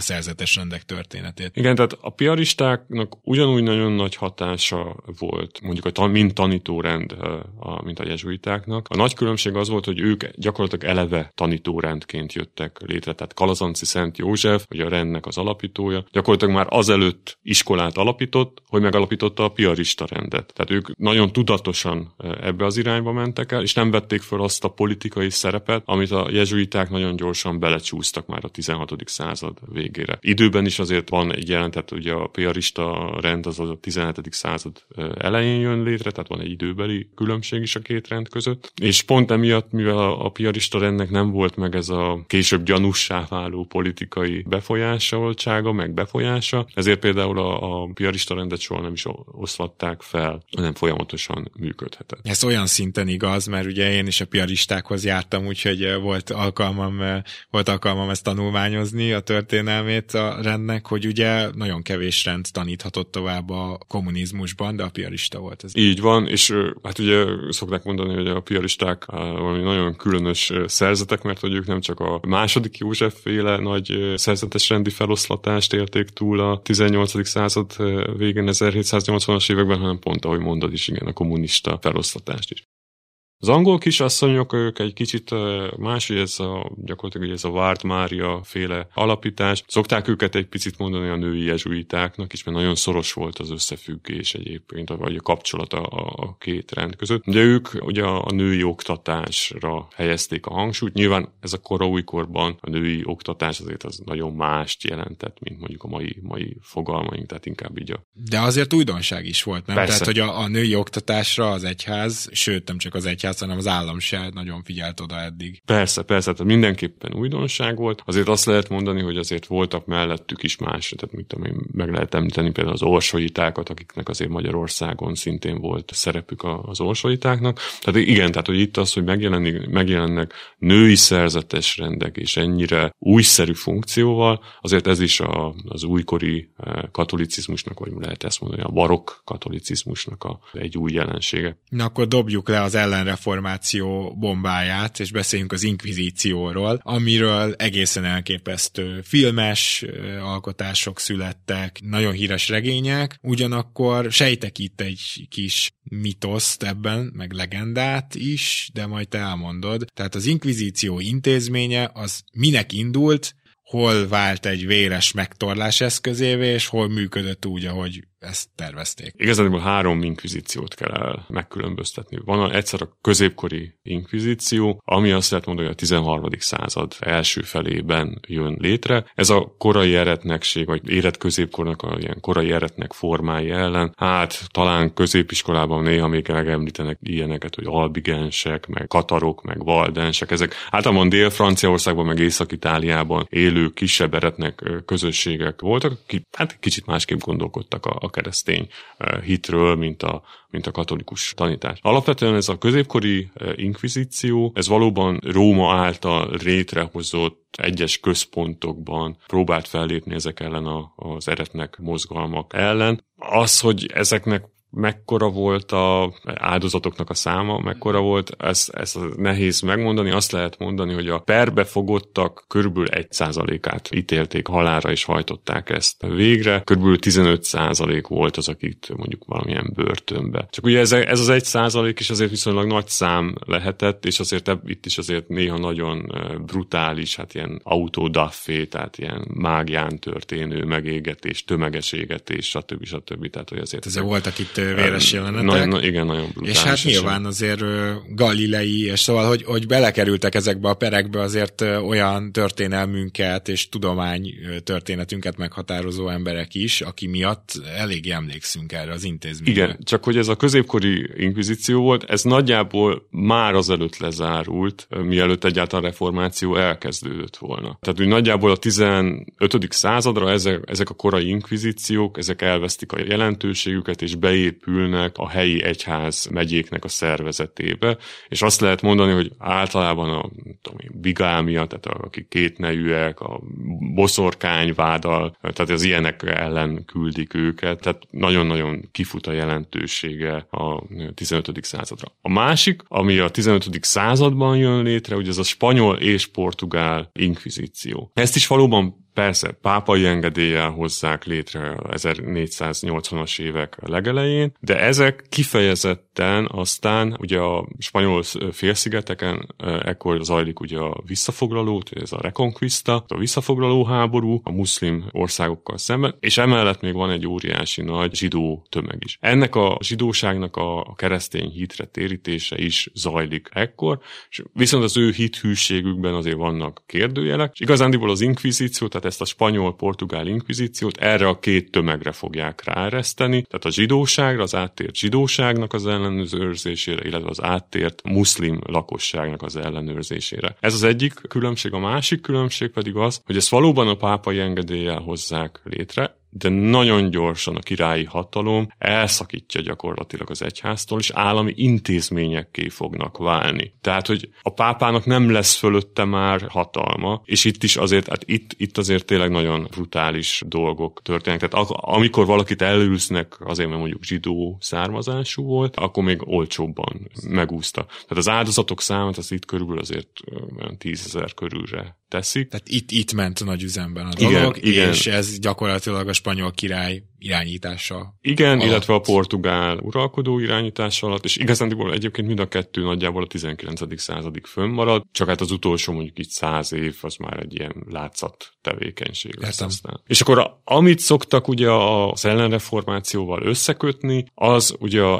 szerzetes rendek történetét. Igen, tehát a piaristáknak ugyanúgy nagyon nagy hatása volt, mondjuk mint tanítórend, mint a jezsuitáknak. A nagy különbség az volt, hogy ők gyakorlatilag eleve tanítórendként jöttek létre, tehát Kalazanci Szent József, vagy a rendnek az alapítója, gyakorlatilag már azelőtt iskolát alapított, hogy megalapította a piarista rendet. Tehát ők nagyon tudatosan ebbe az irányba mentek el, és nem vették föl azt a politikai szerepet, amit a jezsuiták nagyon gyorsan belecsúsztak már a 16. század végére. Időben is azért van egy jelentet, ugye a piarista rend az a 17. század elején jön létre, tehát van egy időbeli különbség is a két rend között. És pont emiatt, mivel a piarista rendnek nem volt meg ez a később gyanussá váló politikai befolyásoltsága, meg befolyása, ezért például a piarista rendet soha nem is oszlatták fel, hanem folyamatosan működhetett. Ez olyan szinten igaz, mert ugye én is a piaristákhoz jártam, úgyhogy volt alkalmam ezt tanulmányozni, a történelmét a rendnek, hogy ugye nagyon kevés rend taníthatott tovább a kommunizmusban, de a piarista volt ez. Így van, és hát ugye szokták mondani, hogy a piaristák valami nagyon különös szerzetek, mert hogy ők nem csak a második József-féle nagy szerzetes rendi feloszlatást élték túl a 18. század végén, 1780-as években, hanem pont, ahogy mondod is, igen, a kommunista feloszlatást is. Az angol kisasszonyok, ők egy kicsit más, hogy gyakorlatilag ez a Várt Mária féle alapítás. Szokták őket egy picit mondani a női jezsuitáknak is, mert nagyon szoros volt az összefüggés egyébként, vagy a kapcsolat a két rend között. Ugye ők ugye a női oktatásra helyezték a hangsúlyt. Nyilván ez a újkorban a női oktatás azért az nagyon mást jelentett, mint mondjuk a mai fogalmaink, tehát inkább így De azért újdonság is volt, nem? Persze. Tehát, hogy a női oktatásra az egyház, sőt, nem csak az egyház, hanem az állam se nagyon figyelt oda eddig. Persze, tehát mindenképpen újdonság volt. Azért azt lehet mondani, hogy azért voltak mellettük is más, tehát mit tudom én, meg lehet említeni például az orsolyitákat, akiknek azért Magyarországon szintén volt szerepük az orsolyitáknak. Tehát igen, tehát hogy itt az, hogy megjelennek női szerzetes rendek, és ennyire újszerű funkcióval, azért ez is az újkori katolicizmusnak, vagy lehet ezt mondani, a barokk katolicizmusnak egy új jelensége. Na akkor dobjuk le az ellenreformáció bombáját, és beszéljünk az inkvizícióról, amiről egészen elképesztő filmes alkotások születtek, nagyon híres regények, ugyanakkor sejtek itt egy kis mitoszt ebben, meg legendát is, de majd te elmondod. Tehát az inkvizíció intézménye az minek indult, hol vált egy véres megtorlás eszközévé, és hol működött úgy, ahogy ezt tervezték. Igazából 3 inkvizíciót kell megkülönböztetni. Van egyszer a középkori inkvizíció, ami azt lehet mondani, hogy a 13. század első felében jön létre. Ez a korai eretnekség, vagy érett középkornak a ilyen korai eretnek formái ellen, hát talán középiskolában néha még megemlítenek ilyeneket, hogy albigensek, meg katarok, meg valdensek. Ezek általában Dél-Franciaországban, meg Észak-Itáliában élő kisebb eretnek közösségek voltak, akik hát kicsit másképp gondolkodtak a keresztény hitről, mint a katolikus tanítás. Alapvetően ez a középkori inkvizíció, ez valóban Róma által létrehozott egyes központokban próbált fellépni ezek ellen az eretnek mozgalmak ellen. Az, hogy ezeknek mekkora volt az áldozatoknak a száma, mekkora volt, ezt nehéz megmondani. Azt lehet mondani, hogy a perbe fogottak körülbelül 1%-át ítélték halálra, és hajtották ezt végre. Körülbelül 15% volt az, akit mondjuk valamilyen börtönbe. Csak ugye ez az 1% is azért viszonylag nagy szám lehetett, és azért itt is azért néha nagyon brutális, hát ilyen autodafé, tehát ilyen mágián történő megégetés, tömeges égetés, stb. Tehát, hogy azért ezek voltak itt véres jelenetek. Igen, nagyon brutális. És hát nyilván azért galilei, és szóval, hogy belekerültek ezekbe a perekbe azért olyan történelmünket és tudománytörténetünket meghatározó emberek is, aki miatt elég emlékszünk erre az intézményre. Igen, csak hogy ez a középkori inkvizíció volt, ez nagyjából már azelőtt lezárult, mielőtt egyáltalán a reformáció elkezdődött volna. Tehát úgy nagyjából a 15. századra ezek a korai inkvizíciók, ezek elvesztik a jelentőségüket, és beépülnek a helyi egyház megyéknek a szervezetébe, és azt lehet mondani, hogy általában a bigámia, tehát akik kétnejűek, a boszorkányváddal, tehát az ilyenek ellen küldik őket, tehát nagyon-nagyon kifut a jelentősége a 15. századra. A másik, ami a 15. században jön létre, ugye ez a spanyol és portugál inkvizíció. Ezt is valóban persze pápai engedéllyel hozzák létre 1480-as évek legelején, de ezek kifejezetten aztán ugye a spanyol félszigeteken ekkor zajlik ugye a visszafoglaló, ez a Reconquista, a visszafoglaló háború a muszlim országokkal szemben, és emellett még van egy óriási nagy zsidó tömeg is. Ennek a zsidóságnak a keresztény hitre térítése is zajlik ekkor, és viszont az ő hithűségükben azért vannak kérdőjelek, és igazándiból az inkvizíció, tehát ezt a spanyol-portugál inkvizíciót erre a két tömegre fogják ráereszteni, tehát a zsidóságra, az áttért zsidóságnak az ellenőrzésére, illetve az áttért muszlim lakosságnak az ellenőrzésére. Ez az egyik különbség, a másik különbség pedig az, hogy ezt valóban a pápai engedéllyel hozzák létre, de nagyon gyorsan a királyi hatalom elszakítja gyakorlatilag az egyháztól, és állami intézményekké fognak válni. Tehát, hogy a pápának nem lesz fölötte már hatalma, és itt is azért, hát itt azért tényleg nagyon brutális dolgok történnek. Tehát amikor valakit elűznek azért, mert mondjuk zsidó származású volt, akkor még olcsóbban megúszta. Tehát az áldozatok számát az itt körülbelül azért 10 000 körülre teszik. Tehát itt ment nagy üzemben a dolog, igen. És ez gyakorlatilag a spanyol király irányítása. Igen, alatt. Illetve a portugál uralkodó irányítása alatt, és igazándiból egyébként mind a kettő nagyjából a 19. századig fönnmarad, csak hát az utolsó mondjuk így 100 év, az már egy ilyen látszat tevékenység lesz aztán. És akkor amit szoktak ugye az ellenreformációval összekötni, az ugye a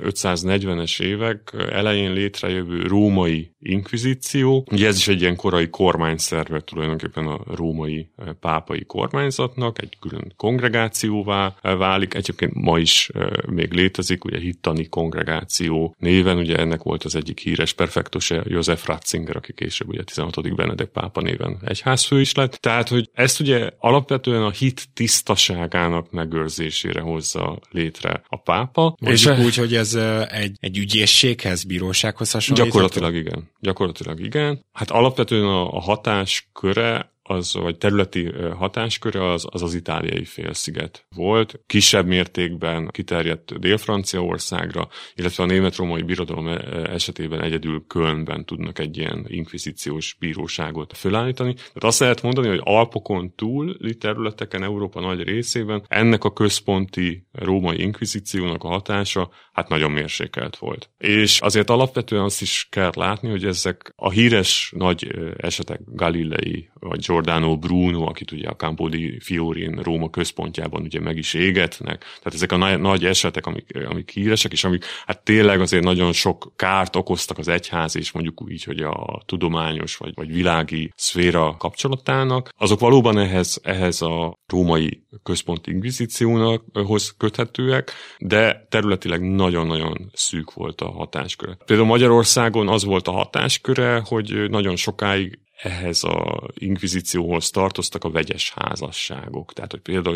1540-es évek elején létrejövő római inkvizíció. Ugye ez is egy ilyen korai kormányszerve tulajdonképpen a római pápai kormányzatnak, egy külön kongregációvá válik. Egyébként ma is még létezik, ugye hittani kongregáció néven, ugye ennek volt az egyik híres perfektusa, József Ratzinger, aki később ugye 16. Benedek pápa néven egyházfő is lett. Tehát, hogy ezt ugye alapvetően a hit tisztaságának megőrzésére hozza létre a pápa. Mondjuk és úgy, hogy ez egy ügyészséghez, bírósághoz hasonlítható? Gyakorlatilag igen. Hát alapvetően a hatásköre vagy területi hatásköre az itáliai félsziget volt. Kisebb mértékben kiterjedt Dél-Franciaországra, illetve a német-római birodalom esetében egyedül Kölnben tudnak egy ilyen inkvizíciós bíróságot fölállítani. Tehát azt lehet mondani, hogy Alpokon túli területeken, Európa nagy részében ennek a központi római inkvizíciónak a hatása hát nagyon mérsékelt volt. És azért alapvetően azt is kell látni, hogy ezek a híres nagy esetek, Galilei vagy Giordano Bruno, akit ugye a Campo di Fiorin Róma központjában ugye meg is égetnek. Tehát ezek a nagy esetek, amik híresek, és amik hát tényleg azért nagyon sok kárt okoztak az egyház, és mondjuk úgy, hogy a tudományos vagy világi szféra kapcsolatának, azok valóban ehhez a római központi inkvizícióhoz köthetőek, de területileg nagyon-nagyon szűk volt a hatásköre. Például Magyarországon az volt a hatásköre, hogy nagyon sokáig ehhez a inkvizícióhoz tartoztak a vegyes házasságok. Tehát, hogy például,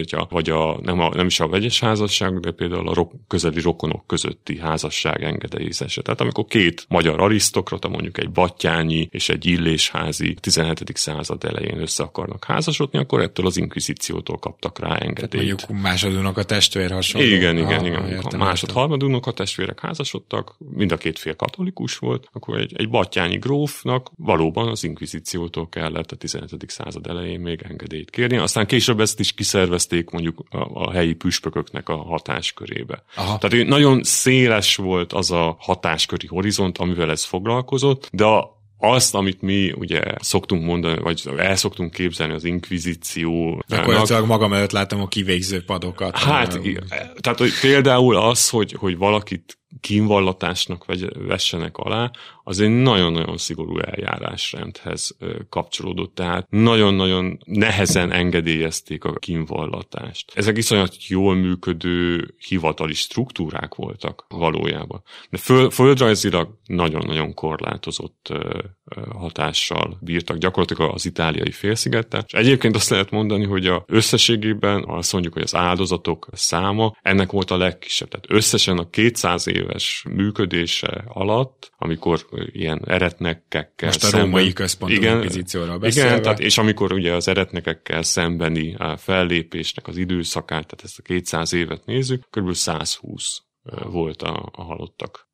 nem is a vegyes házasságok, de például a közeli rokonok közötti házasság engedélyezése. Tehát amikor két magyar arisztokrata, mondjuk egy Battyányi és egy Illésházi 17. század elején össze akarnak házasodni, akkor ettől az inkvizíciótól kaptak rá engedélyt. Mondjuk másodunok a testvér hasonló. Igen. Másod-harmadunok a testvérek házasodtak, mind a két fél katolikus volt, akkor egy Battyányi grófnak valóban az inkvizíciótól kellett a 17. század elején még engedélyt kérni. Aztán később ezt is kiszervezték mondjuk a helyi püspököknek a hatáskörébe. Aha. Tehát nagyon széles volt az a hatásköri horizont, amivel ez foglalkozott, de azt, amit mi ugye szoktunk mondani, vagy el szoktunk képzelni az inkvizíció. Gyakorlatilag magam előtt látom a kivégző padokat. Hát, tehát hogy például az, hogy valakit kínvallatásnak vessenek alá, az egy nagyon-nagyon szigorú eljárásrendhez kapcsolódott, tehát nagyon-nagyon nehezen engedélyezték a kínvallatást. Ezek iszonyat jól működő hivatali struktúrák voltak valójában. De földrajzilag nagyon-nagyon korlátozott hatással bírtak gyakorlatilag az itáliai félszigettel. És egyébként azt lehet mondani, hogy összességében azt mondjuk, hogy az áldozatok száma ennek volt a legkisebb. Tehát összesen a 200 éves működése alatt, amikor ilyen eretnekekkel most a római központi inkvizícióról beszélve. Igen, tehát, és amikor ugye az eretnekekkel szembeni fellépésnek az időszakát, tehát ezt a 200 évet nézzük, kb. 120 volt a halottak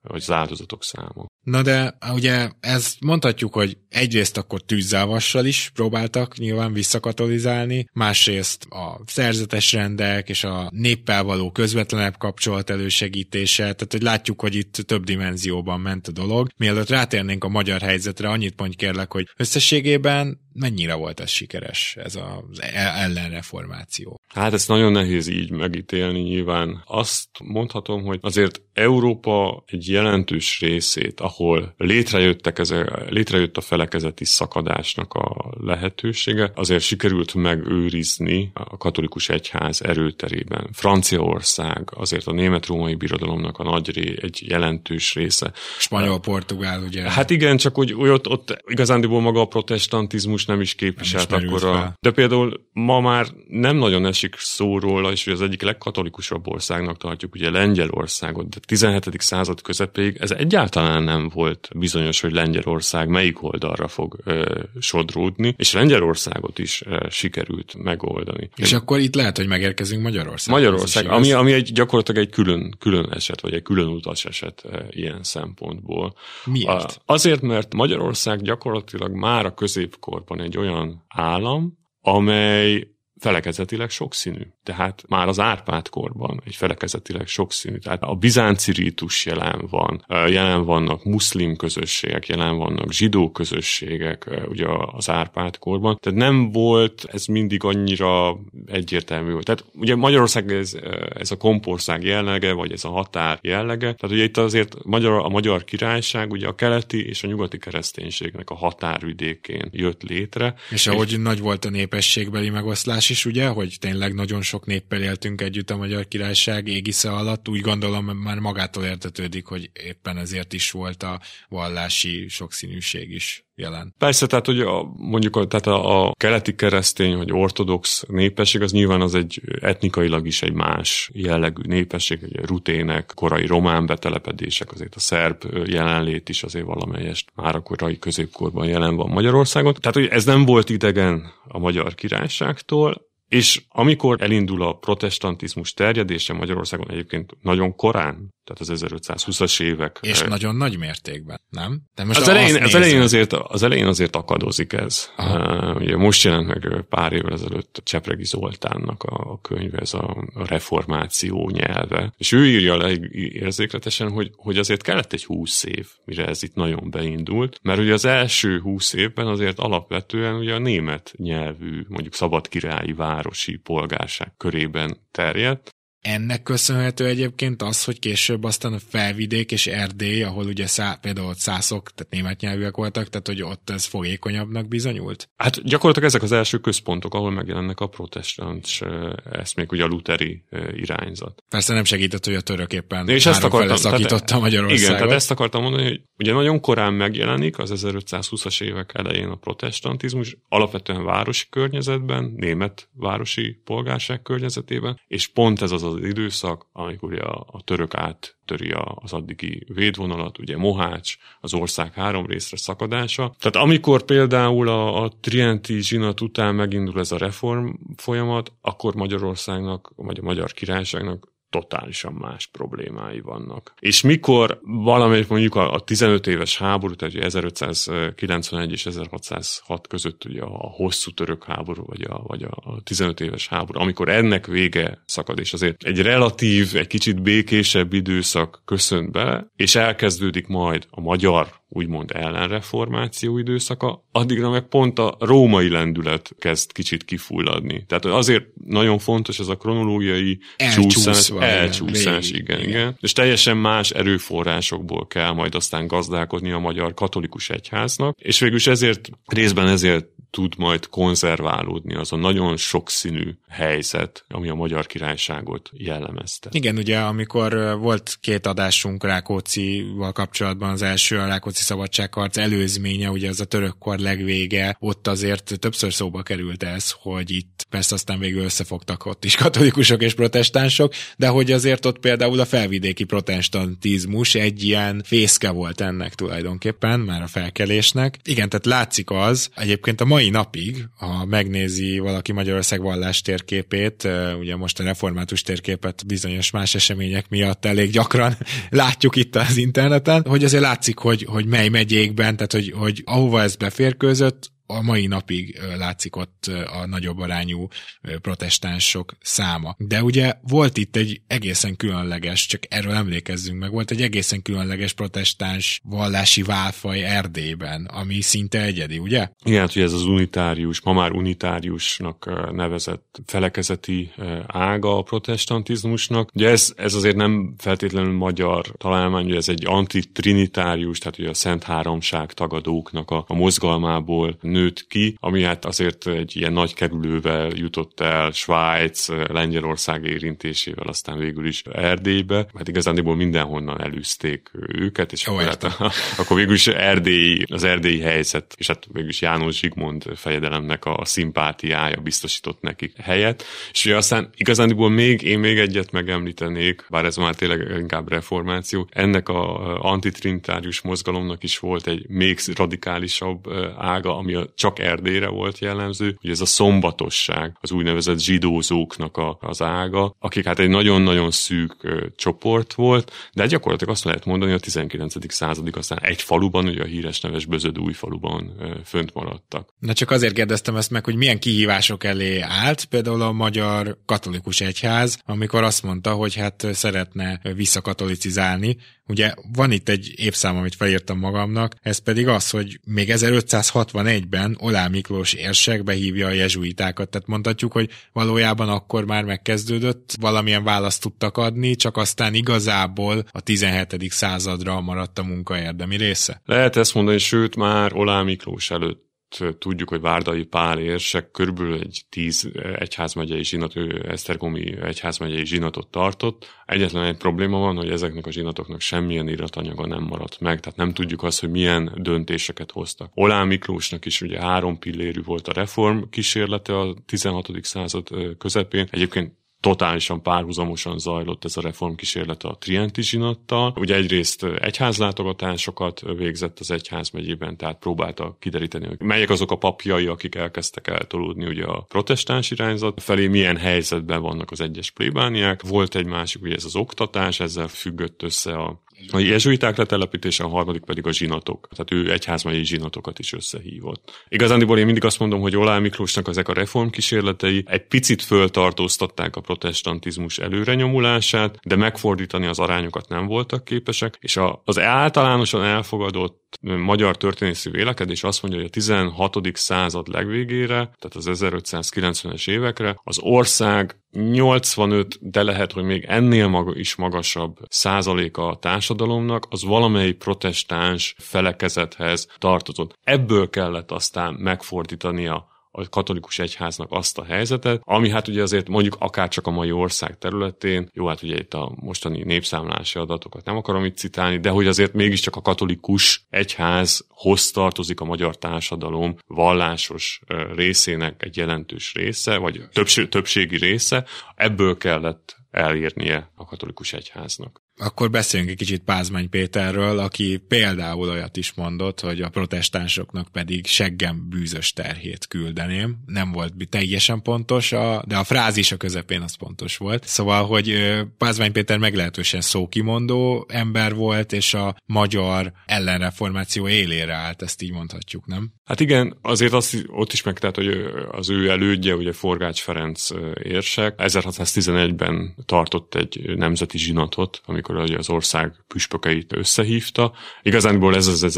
vagy az áldozatok száma. Na de ugye ezt mondhatjuk, hogy egyrészt akkor tűzzelvassal is próbáltak nyilván visszakatolizálni, másrészt a szerzetes rendek és a néppel való közvetlenebb kapcsolat elősegítése, tehát hogy látjuk, hogy itt több dimenzióban ment a dolog. Mielőtt rátérnénk a magyar helyzetre, annyit mondj kérlek, hogy összességében mennyire volt ez sikeres, ez az ellenreformáció? Hát ezt nagyon nehéz így megítélni nyilván. Azt mondhatom, hogy azért Európa egy jelentős részét, ahol létrejött a felekezeti szakadásnak a lehetősége, azért sikerült megőrizni a katolikus egyház erőterében. Franciaország, azért a német-római birodalomnak a egy jelentős része. Spanyol-portugál, ugye? Hát igen, csak úgy ott igazándiból maga a protestantizmus nem is képviselt akkor de például ma már nem nagyon esik szó róla, és az egyik legkatolikusabb országnak tartjuk ugye Lengyelországot, de 17. század közepéig ez egyáltalán nem volt bizonyos, hogy Lengyelország melyik oldalra fog sodródni, és Lengyelországot is sikerült megoldani. És akkor itt lehet, hogy megérkezünk Magyarország. Magyarország, ami gyakorlatilag egy külön eset, vagy egy külön utas eset ilyen szempontból. Miért? Azért, mert Magyarország gyakorlatilag már a középkorban egy olyan állam, amely felekezetileg sokszínű. Tehát már az Árpád-korban egy felekezetileg sokszínű. Tehát a bizánci rítus jelen van, jelen vannak muszlim közösségek, jelen vannak zsidó közösségek ugye az Árpád-korban. Tehát nem volt ez mindig annyira egyértelmű. Tehát ugye Magyarország ez a kompország jellege, vagy ez a határ jellege. Tehát ugye itt azért a Magyar Királyság ugye a keleti és a nyugati kereszténységnek a határvidékén jött létre. És ahogy nagy volt a népességbeli megoszlás is, ugye, hogy tényleg nagyon sok néppel éltünk együtt a Magyar Királyság égisze alatt, úgy gondolom már magától értetődik, hogy éppen ezért is volt a vallási sokszínűség is jelen. Persze, tehát hogy tehát a keleti keresztény vagy ortodox népesség az nyilván az egy etnikailag is egy más jellegű népesség, ugye rutének, korai román betelepedések, azért a szerb jelenlét is azért valamelyest már a korai középkorban jelen van Magyarországon. Tehát hogy ez nem volt idegen a Magyar Királyságtól, és amikor elindul a protestantizmus terjedése Magyarországon egyébként nagyon korán, tehát az 1520-as évek. És nagyon nagy mértékben, nem? De most az elején azért akadozik ez. Ugye most jelent meg pár évvel ezelőtt Csepregi Zoltánnak a könyve, ez a reformáció nyelve. És ő írja le érzékletesen, hogy azért kellett egy 20 év, mire ez itt nagyon beindult, mert ugye az első 20 évben azért alapvetően ugye a német nyelvű, mondjuk szabadkirályi városi polgárság körében terjedt. Ennek köszönhető egyébként az, hogy később aztán a Felvidék és Erdély, ahol ugye például ott szászok, tehát német nyelvűek voltak, tehát hogy ott ez fogékonyabbnak bizonyult? Hát gyakorlatilag ezek az első központok, ahol megjelennek a protestáns eszmék, ugye a lutheri irányzat. Persze nem segített, hogy a török éppen és ezt akartam, szakította Magyarországot. Igen, tehát ezt akartam mondani, hogy ugye nagyon korán megjelenik az 1520-as évek elején a protestantizmus, alapvetően városi környezetben, német városi polgárság környezetében, és pont ez az időszak, amikor a török áttöri az addigi védvonalat, ugye Mohács, az ország 3 részre szakadása. Tehát amikor például a trienti zsinat után megindul ez a reform folyamat, akkor Magyarországnak, vagy a Magyar Királyságnak totálisan más problémái vannak. És mikor valamelyik mondjuk a 15 éves háború, tehát 1591 és 1606 között ugye a hosszú török háború, vagy a 15 éves háború, amikor ennek vége szakad, és azért egy relatív, egy kicsit békésebb időszak köszönt be, és elkezdődik majd a magyar úgymond ellenreformáció időszaka, addigra meg pont a római lendület kezd kicsit kifulladni. Tehát azért nagyon fontos ez a kronológiai elcsúszás, igen. És teljesen más erőforrásokból kell majd aztán gazdálkodni a magyar katolikus egyháznak, és végülis részben ezért tud majd konzerválódni az a nagyon sokszínű helyzet, ami a Magyar Királyságot jellemezte. Igen, ugye amikor volt 2 adásunk Rákóczival kapcsolatban, az első a Rákóczi szabadságharc előzménye, ugye az a törökkor legvége, ott azért többször szóba került ez, hogy itt persze aztán végül összefogtak ott is katolikusok és protestánsok, de hogy azért ott például a felvidéki protestantizmus egy ilyen fészke volt ennek tulajdonképpen, már a felkelésnek. Igen, tehát látszik az, egyébként a mai mai napig, ha megnézi valaki Magyarország vallás térképét, ugye most a református térképet bizonyos más események miatt elég gyakran látjuk itt az interneten, hogy azért látszik, hogy mely megyékben, tehát hogy ahova ez beférkőzött, a mai napig látszik ott a nagyobb arányú protestánsok száma. De ugye volt itt egy egészen különleges, csak erről emlékezzünk meg, volt egy egészen különleges protestáns vallási válfaj Erdélyben, ami szinte egyedi, ugye? Igen, hát ugye ez az unitárius, ma már unitáriusnak nevezett felekezeti ága a protestantizmusnak. Ugye ez azért nem feltétlenül magyar találmány, ugye ez egy antitrinitárius, tehát ugye a Szent Háromság tagadóknak a mozgalmából nőtt ki, ami hát azért egy ilyen nagy kerülővel jutott el Svájc, Lengyelország érintésével, aztán végül is Erdélybe. Hát igazándiból mindenhonnan elűzték őket, és akkor végül is az erdélyi helyzet, és hát végül is János Zsigmond fejedelemnek a szimpátiája biztosított nekik helyet. És ugye aztán igazándiból én még egyet megemlítenék, bár ez már tényleg inkább reformáció, ennek a antitrinitárius mozgalomnak is volt egy még radikálisabb ága, ami csak Erdélyre volt jellemző, hogy ez a szombatosság, az úgynevezett zsidózóknak az ága, akik hát egy nagyon-nagyon szűk csoport volt, de gyakorlatilag azt lehet mondani, hogy a 19. századig aztán egy faluban, ugye a híres neves Bözödújfaluban fönt maradtak. Na csak azért kérdeztem ezt meg, hogy milyen kihívások elé állt, például a Magyar Katolikus Egyház, amikor azt mondta, hogy hát szeretne visszakatolicizálni. Ugye van itt egy évszám, amit felírtam magamnak, ez pedig az, hogy még 1561-ben Oláh Miklós érsek behívja a jezsuitákat, tehát mondhatjuk, hogy valójában akkor már megkezdődött, valamilyen választ tudtak adni, csak aztán igazából a 17. századra maradt a munka érdemi része. Lehet ezt mondani, sőt már Oláh Miklós előtt tudjuk, hogy Várdai Pál érsek körülbelül egy 10 egyházmegyei zsinat, esztergomi egyházmegyei zsinatot tartott. Egyetlen egy probléma van, hogy ezeknek a zsinatoknak semmilyen iratanyaga nem maradt meg, tehát nem tudjuk azt, hogy milyen döntéseket hoztak. Oláh Miklósnak is ugye 3 pillérű volt a reform kísérlete a 16. század közepén. Egyébként totálisan párhuzamosan zajlott ez a reformkísérlet a trienti zsinattal. Ugye egyrészt egyházlátogatásokat végzett az egyházmegyében, tehát próbálta kideríteni, hogy melyek azok a papjai, akik elkezdtek eltolódni ugye a protestáns irányzat felé, milyen helyzetben vannak az egyes plébániák. Volt egy másik, ugye ez az oktatás, ezzel függött össze a jezsuiták letelepítése, a harmadik pedig a zsinatok. Tehát ő egyházmegyei zsinatokat is összehívott. Igazándiból én mindig azt mondom, hogy Oláh Miklósnak ezek a reformkísérletei egy picit föltartóztatták a protestantizmus előrenyomulását, de megfordítani az arányokat nem voltak képesek, és az általánosan elfogadott magyar történészi vélekedés azt mondja, hogy a 16. század legvégére, tehát az 1590-es évekre az ország 85, de lehet, hogy még ennél is magasabb százaléka a társadalomnak, az valamelyik protestáns felekezethez tartozott. Ebből kellett aztán megfordítania a katolikus egyháznak azt a helyzetet, ami hát ugye azért mondjuk akárcsak a mai ország területén, jó, hát ugye itt a mostani népszámlási adatokat nem akarom itt citálni, de hogy azért mégiscsak a katolikus egyházhoz tartozik a magyar társadalom vallásos részének egy jelentős része, vagy többségi része, ebből kellett elérnie a katolikus egyháznak. Akkor beszéljünk egy kicsit Pázmány Péterről, aki például olyat is mondott, hogy a protestánsoknak pedig seggem bűzös terhét küldeném. Nem volt teljesen pontos, de a frázis a közepén az pontos volt. Szóval, hogy Pázmány Péter meglehetősen szókimondó ember volt, és a magyar ellenreformáció élére állt, ezt így mondhatjuk, nem? Hát igen, azért ott is megtelt, hogy az ő elődje, ugye Forgács Ferenc érsek, 1611-ben tartott egy nemzeti zsinatot, amikor az ország püspökeit összehívta. Igazánból ez az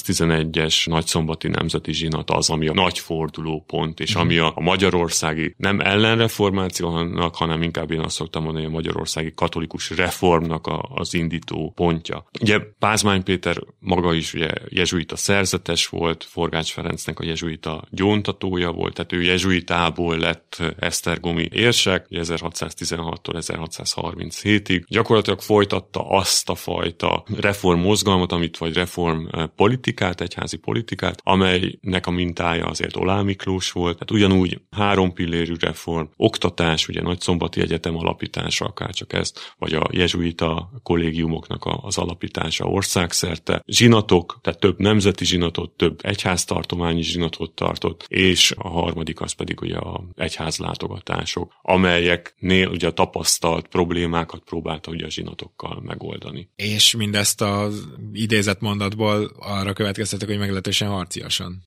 1611-es nagyszombati nemzeti zsinat az, ami a nagy fordulópont, és ami a magyarországi nem ellenreformációnak, hanem inkább én azt szoktam mondani, a magyarországi katolikus reformnak az indító pontja. Ugye Pázmány Péter maga is ugye jezsuita szerzetes volt, Forgács Ferencnek a jezsuita gyóntatója volt, tehát ő jezsuitából lett esztergomi érsek, 1616-tól 1637-ig. Gyakorlatilag folyt folytatta azt a fajta reformmozgalmat, vagy reformpolitikát, egyházi politikát, amelynek a mintája azért Oláh Miklós volt. Tehát ugyanúgy 3 pillérű reform, oktatás, ugye Nagyszombati Egyetem alapítása, akárcsak ezt, vagy a jezsuita kollégiumoknak az alapítása országszerte, zsinatok, tehát több nemzeti zsinatot, több egyháztartományi zsinatot tartott, és a harmadik az pedig ugye a egyházlátogatások, amelyeknél ugye a tapasztalt problémákat próbálta ugye a zsinatokkal megoldani. És mindezt az idézett mondatból arra következtetek, hogy meglehetősen harciasan.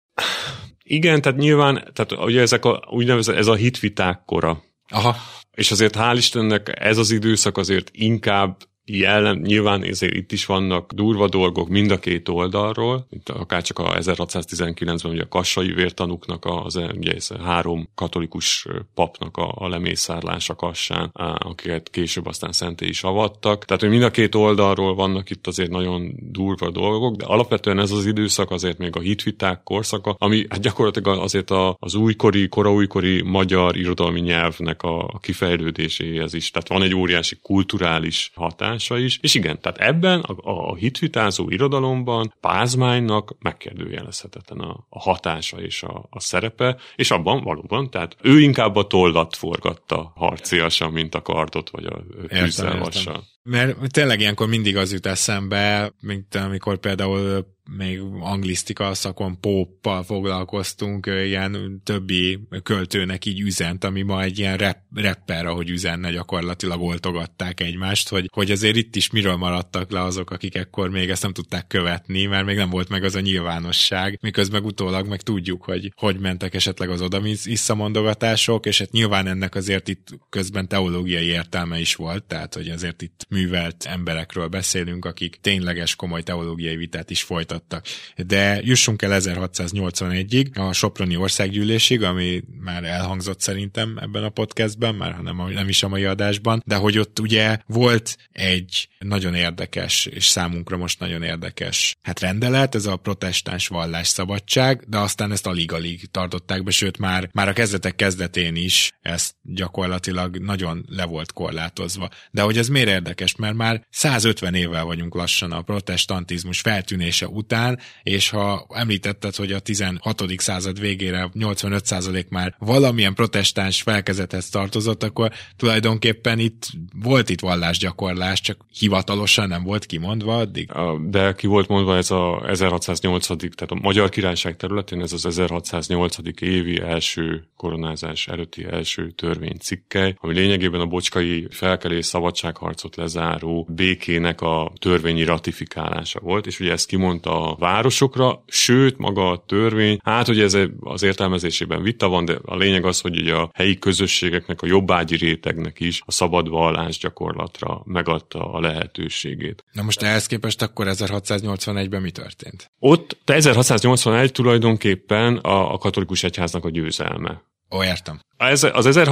Igen, tehát nyilván, tehát ugye ezek úgynevezett ez a hitviták kora. Aha. És azért hál' Istennek ez az időszak azért inkább nyilván ezért itt is vannak durva dolgok mind a két oldalról, akárcsak a 1619-ben ugye a kassai vértanúknak ugye 3 katolikus papnak a lemészárlása Kassán, akiket később aztán szentté is avattak. Tehát, hogy mind a két oldalról vannak itt azért nagyon durva dolgok, de alapvetően ez az időszak azért még a hitviták korszaka, ami hát gyakorlatilag azért az koraújkori magyar irodalmi nyelvnek a kifejlődéséhez is. Tehát van egy óriási kulturális hatása is, és igen, tehát ebben a hitvitázó irodalomban Pázmánynak megkérdőjelezhetetlen a hatása és a szerepe, és abban valóban, tehát ő inkább a tollat forgatta harciasan, mint a kardot, vagy a tűzzelvassal. Mert tényleg ilyenkor mindig az jut eszembe, mint amikor például még anglisztika szakon Pope-pal foglalkoztunk, ilyen többi költőnek így üzent, ami ma egy ilyen rapper, ahogy üzenne, gyakorlatilag oltogatták egymást, hogy azért itt is miről maradtak le azok, akik ekkor még ezt nem tudták követni, mert még nem volt meg az a nyilvánosság, miközben utólag meg tudjuk, hogy mentek esetleg az oda-visszamondogatások, és hát nyilván ennek azért itt közben teológiai értelme is volt, tehát hogy azért itt művelt emberekről beszélünk, akik tényleges komoly teológiai vitát is folytattak. De jussunk el 1681-ig, a Soproni Országgyűlésig, ami már elhangzott szerintem ebben a podcastben, már nem is a mai adásban, de hogy ott ugye volt egy nagyon érdekes, és számunkra most nagyon érdekes rendelet, ez a protestáns vallásszabadság, de aztán ezt alig-alig tartották be, sőt már a kezdetek kezdetén is ezt gyakorlatilag nagyon le volt korlátozva. De hogy ez miért érdekes? Mert már 150 évvel vagyunk lassan a protestantizmus feltűnése után, és ha említetted, hogy a 16. század végére 85% már valamilyen protestáns felkezethez tartozott, akkor tulajdonképpen volt itt vallásgyakorlás, csak hivatalosan nem volt kimondva addig. De ki volt mondva ez a 1608. tehát a Magyar Királyság területén ez az 1608. évi első koronázás előtti első törvénycikkely, ami lényegében a bocskai felkelés szabadságharcot lezáró békének a törvényi ratifikálása volt, és ugye ezt kimondta a városokra, sőt maga a törvény, hát ugye ez az értelmezésében vita van, de a lényeg az, hogy ugye a helyi közösségeknek, a jobbágyi rétegnek is a szabad vallásgyakorlatra megadta a lehetőségét. Na most ehhez képest akkor 1681-ben mi történt? Ott 1681 tulajdonképpen a katolikus egyháznak a győzelme. Ó, értem. Az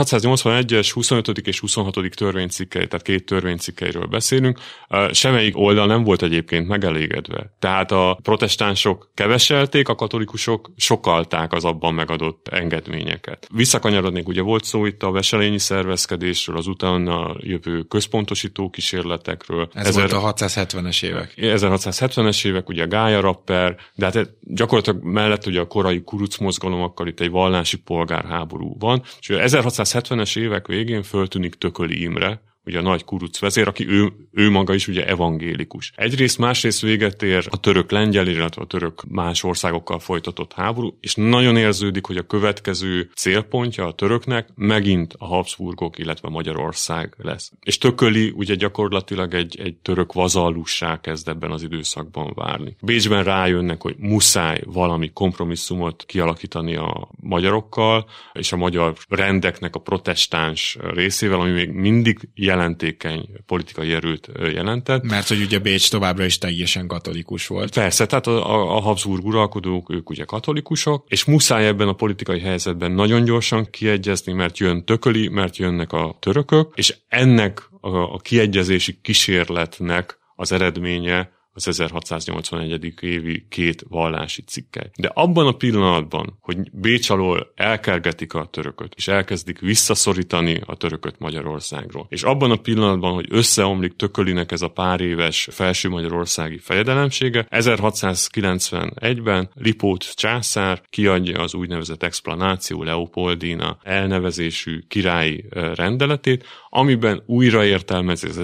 1681-es 25. és 26. törvénycikkely, tehát 2 törvénycikkelyről beszélünk, semmelyik oldal nem volt egyébként megelégedve. Tehát a protestánsok keveselték, a katolikusok sokalták az abban megadott engedményeket. Visszakanyarodnék, ugye volt szó itt a veselényi szervezkedésről, az utána jövő központosító kísérletekről. Ez volt a 670-es évek. 1670-es évek, ugye a Gája Rapper, de hát gyakorlatilag mellett ugye a korai kuruc mozgalomakkal itt egy vallási polgárháború van, és 1670-es évek végén föltűnik Tököli Imre, ugye a nagy kuruc vezér, aki ő maga is ugye evangélikus. Egyrészt, másrészt véget ér a török-lengyel, illetve a török más országokkal folytatott háború, és nagyon érződik, hogy a következő célpontja a töröknek megint a Habsburgok, illetve Magyarország lesz. És Tököli ugye gyakorlatilag egy török vazallussá kezd ebben az időszakban várni. Bécsben rájönnek, hogy muszáj valami kompromisszumot kialakítani a magyarokkal, és a magyar rendeknek a protestáns részével, ami még mindig jelentékeny politikai erőt jelentett. Mert hogy ugye Bécs továbbra is teljesen katolikus volt. Persze, tehát a Habsburg uralkodók, ők ugye katolikusok, és muszáj ebben a politikai helyzetben nagyon gyorsan kiegyezni, mert jön Tököli, mert jönnek a törökök, és ennek a kiegyezési kísérletnek az eredménye az 1681. évi két vallási cikkely. De abban a pillanatban, hogy Bécs alól elkergetik a törököt, és elkezdik visszaszorítani a törököt Magyarországról, és abban a pillanatban, hogy összeomlik Tökölinek ez a pár éves felső magyarországi fejedelemsége, 1691-ben Lipót császár kiadja az úgynevezett Explanacio Leopoldina elnevezésű királyi rendeletét, amiben újraértelmezi az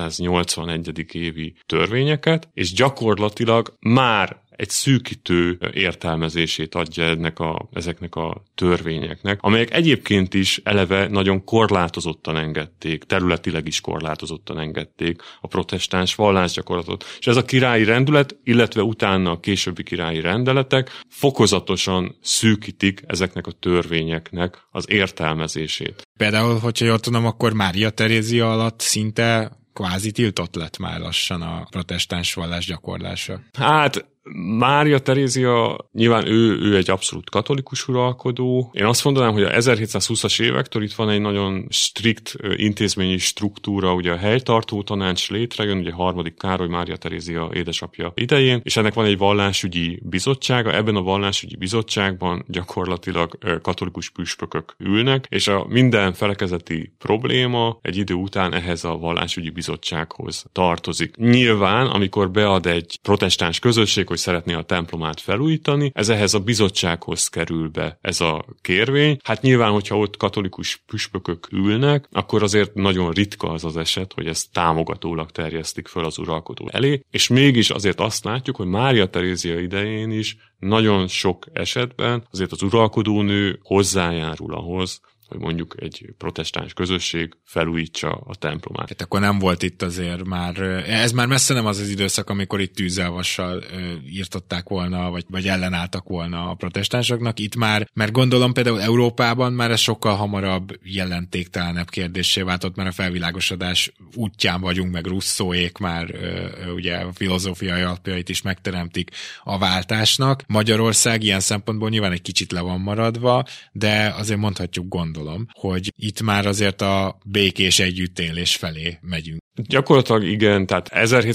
1681. évi törvényeket, és gyakorlatilag már egy szűkítő értelmezését adja ezeknek a törvényeknek, amelyek egyébként is eleve nagyon korlátozottan engedték, területileg is korlátozottan engedték a protestáns vallásgyakorlatot. És ez a királyi rendelet, illetve utána a későbbi királyi rendeletek fokozatosan szűkítik ezeknek a törvényeknek az értelmezését. Például, hogyha jól tudom, akkor Mária Terézia alatt szinte kvázi tiltott lett már lassan a protestáns vallás gyakorlása. Hát Mária Terézia, nyilván ő egy abszolút katolikus uralkodó. Én azt mondanám, hogy a 1720-as évektől itt van egy nagyon strikt intézményi struktúra, ugye a helytartó tanács létrejön, ugye harmadik Károly Mária Terézia édesapja idején, és ennek van egy vallásügyi bizottsága. Ebben a vallásügyi bizottságban gyakorlatilag katolikus püspökök ülnek, és a minden felekezeti probléma egy idő után ehhez a vallásügyi bizottsághoz tartozik. Nyilván, amikor bead egy protestáns közösség, hogy szeretné a templomát felújítani, ez ehhez a bizottsághoz kerül be ez a kérvény. Hát nyilván, hogyha ott katolikus püspökök ülnek, akkor azért nagyon ritka az az eset, hogy ezt támogatólag terjesztik föl az uralkodó elé, és mégis azért azt látjuk, hogy Mária Terézia idején is nagyon sok esetben azért az uralkodónő hozzájárul ahhoz, hogy mondjuk egy protestáns közösség felújítsa a templomát. Hát akkor nem volt itt azért már, ez már messze nem az az időszak, amikor itt tűzelvassal írtották volna, vagy ellenálltak volna a protestánsoknak. Itt már, mert gondolom például Európában már ez sokkal hamarabb jelentéktelenebb kérdéssé váltott, mert a felvilágosodás útján vagyunk, meg Rousseauék már ugye a filozófiai alapjait is megteremtik a váltásnak. Magyarország ilyen szempontból nyilván egy kicsit le van maradva, de azért mondhatjuk hogy itt már azért a békés együttélés felé megyünk. Gyakorlatilag igen, tehát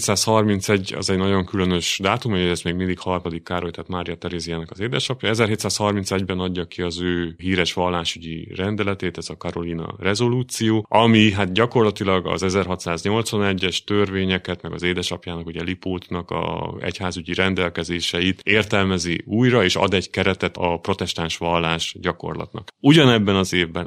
1731 az egy nagyon különös dátum, hogy ez még mindig harmadik Károly, tehát Mária Teréziának az édesapja. 1731-ben adja ki az ő híres vallásügyi rendeletét, ez a Carolina rezolúció, ami hát gyakorlatilag az 1681-es törvényeket, meg az édesapjának, ugye Lipótnak a egyházügyi rendelkezéseit értelmezi újra, és ad egy keretet a protestáns vallás gyakorlatnak. Ugyanebben az évben,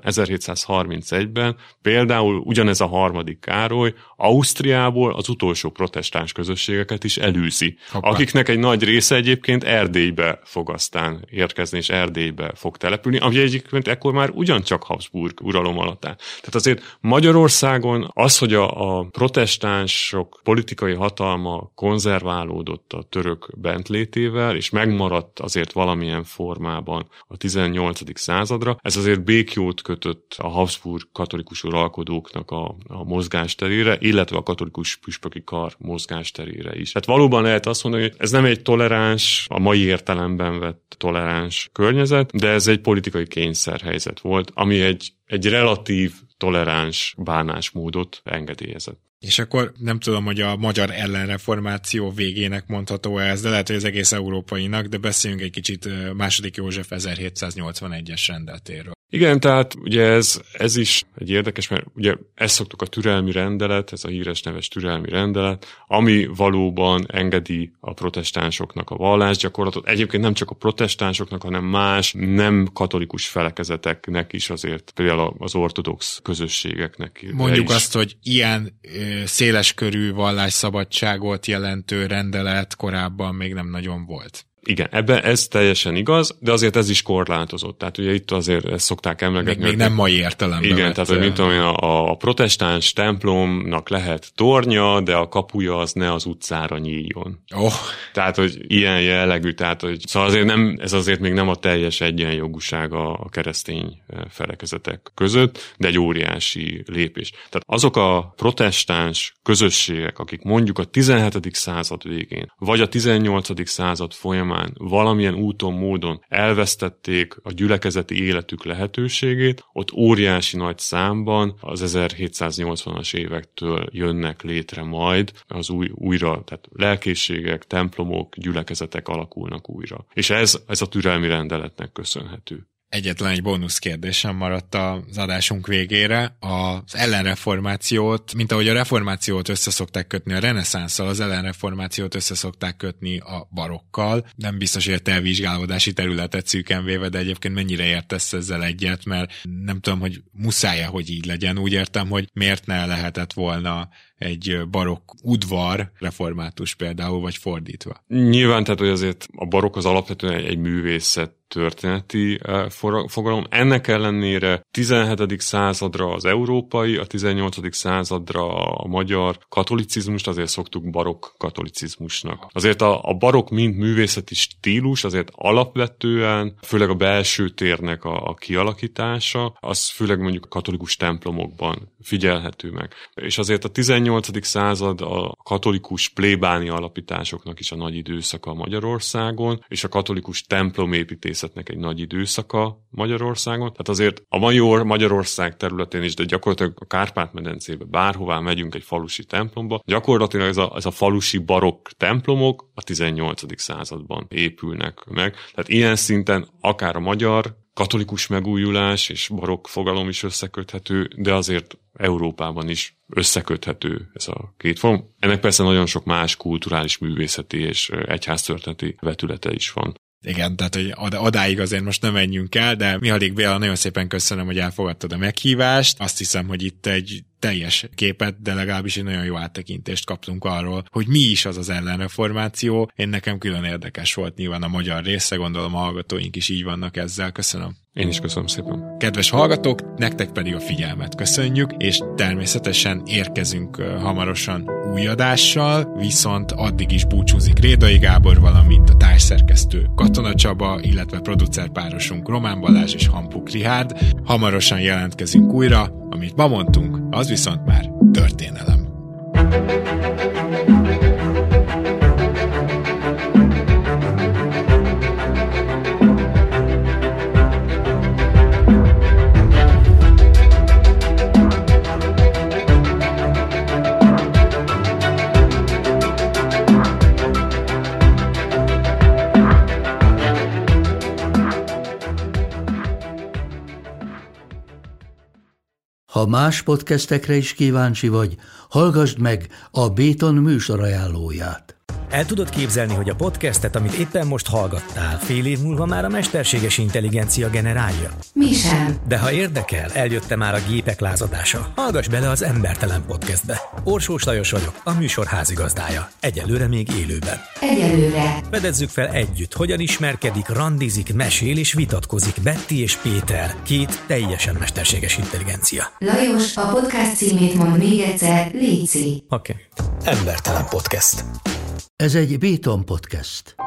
1731-ben például ugyanez a harmadik Károly Ausztriából az utolsó protestáns közösségeket is elűzi, akiknek egy nagy része egyébként Erdélybe fog aztán érkezni, és Erdélybe fog települni, ami egyébként ekkor már ugyancsak Habsburg uralom alatt áll. Tehát azért Magyarországon az, hogy a protestánsok politikai hatalma konzerválódott a török bentlétével, és megmaradt azért valamilyen formában a 18. századra, ez azért békjót kötött a Habsburg katolikus uralkodóknak a mozgásterére, illetve a katolikus püspöki kar mozgásterére is. Tehát valóban lehet azt mondani, hogy ez nem egy toleráns, a mai értelemben vett toleráns környezet, de ez egy politikai kényszerhelyzet volt, ami egy relatív toleráns bánásmódot engedélyezett. És akkor nem tudom, hogy a magyar ellenreformáció végének mondható ez, de lehet, hogy az egész európainak, de beszéljünk egy kicsit II. József 1781-es rendeletéről. Igen, tehát ugye ez is egy érdekes, mert ugye ezt szoktuk a türelmi rendelet, ez a híres neves türelmi rendelet, ami valóban engedi a protestánsoknak a vallásgyakorlatot. Egyébként nem csak a protestánsoknak, hanem más nem katolikus felekezeteknek is azért, például az ortodox közösségeknek. Mondjuk azt, hogy ilyen széleskörű vallásszabadságot jelentő rendelet korábban még nem nagyon volt. Igen, ebben ez teljesen igaz, de azért ez is korlátozott. Tehát ugye itt azért ezt szokták emlegetni. Még nem mai értelemben. Igen, tehát hogy mint tudom, a protestáns templomnak lehet tornya, de a kapuja az ne az utcára nyíljon. Oh. Tehát, hogy ilyen jellegű, tehát, hogy szóval azért nem, ez azért még nem a teljes egyenjogúság a keresztény felekezetek között, de egy óriási lépés. Tehát azok a protestáns közösségek, akik mondjuk a 17. század végén, vagy a 18. század folyamán folyamán valamilyen úton, módon elvesztették a gyülekezeti életük lehetőségét, ott óriási nagy számban az 1780-as évektől jönnek létre majd az újra, tehát lelkészségek, templomok, gyülekezetek alakulnak újra. És ez a türelmi rendeletnek köszönhető. Egyetlen egy bónusz kérdésem maradt az adásunk végére. Az ellenreformációt, mint ahogy a reformációt összeszokták kötni a reneszánsszal, az ellenreformációt összeszokták kötni a barokkal. Nem biztos, hogy a te vizsgálódási területet szűken véve, de egyébként mennyire értesz ezzel egyet, mert nem tudom, hogy muszáj-e, hogy így legyen. Úgy értem, hogy miért ne lehetett volna egy barokk udvar református például, vagy fordítva. Nyilván, tehát, hogy azért a barokk az alapvetően egy művészet történeti fogalom. Ennek ellenére 17. századra az európai, a 18. századra a magyar katolicizmust azért szoktuk barokk katolicizmusnak. Azért a barokk mint művészeti stílus azért alapvetően, főleg a belső térnek a kialakítása, az főleg mondjuk a katolikus templomokban figyelhető meg. És azért a 18. század a katolikus plébánia alapításoknak is a nagy időszaka Magyarországon, és a katolikus templomépítészetnek egy nagy időszaka Magyarországon. Tehát azért a mai Magyarország területén is, de gyakorlatilag a Kárpát-medencébe bárhová megyünk egy falusi templomba, gyakorlatilag ez a falusi barokk templomok a 18. században épülnek meg. Tehát ilyen szinten akár a magyar katolikus megújulás és barokk fogalom is összeköthető, de azért Európában is összeköthető ez a két form. Ennek persze nagyon sok más kulturális, művészeti és egyháztörténeti vetülete is van. Igen, tehát hogy odáig azért most nem menjünk el, de Mihályik Béla, nagyon szépen köszönöm, hogy elfogadtad a meghívást. Azt hiszem, hogy itt egy teljes képet, de legalábbis egy nagyon jó áttekintést kaptunk arról, hogy mi is az ellenreformáció. Nekem külön érdekes volt nyilván a magyar része, gondolom a hallgatóink is így vannak ezzel. Köszönöm. Én is köszönöm szépen. Kedves hallgatók, nektek pedig a figyelmet köszönjük, és természetesen érkezünk hamarosan új adással, viszont addig is búcsúzik Rédai Gábor, valamint a társszerkesztő Katona Csaba, illetve producerpárosunk Román Balázs és Hampuk Rihárd. Hamarosan jelentkezünk újra, amit ma mondtunk, az viszont már történelem. Ha más podcastekre is kíváncsi vagy, hallgassd meg a Béton műsor ajánlóját. El tudod képzelni, hogy a podcastet, amit éppen most hallgattál, fél év múlva már a mesterséges intelligencia generálja? Mi sem. De ha érdekel, eljött már a gépek lázadása. Hallgass bele az Embertelen Podcastbe. Orsós Lajos vagyok, a műsor házigazdája. Egyelőre még élőben. Egyelőre. Fedezzük fel együtt, hogyan ismerkedik, randizik, mesél és vitatkozik Betty és Péter, két teljesen mesterséges intelligencia. Lajos, a podcast címét mond még egyszer, léci. Oké. Embertelen Podcast. Ez egy Béton podcast.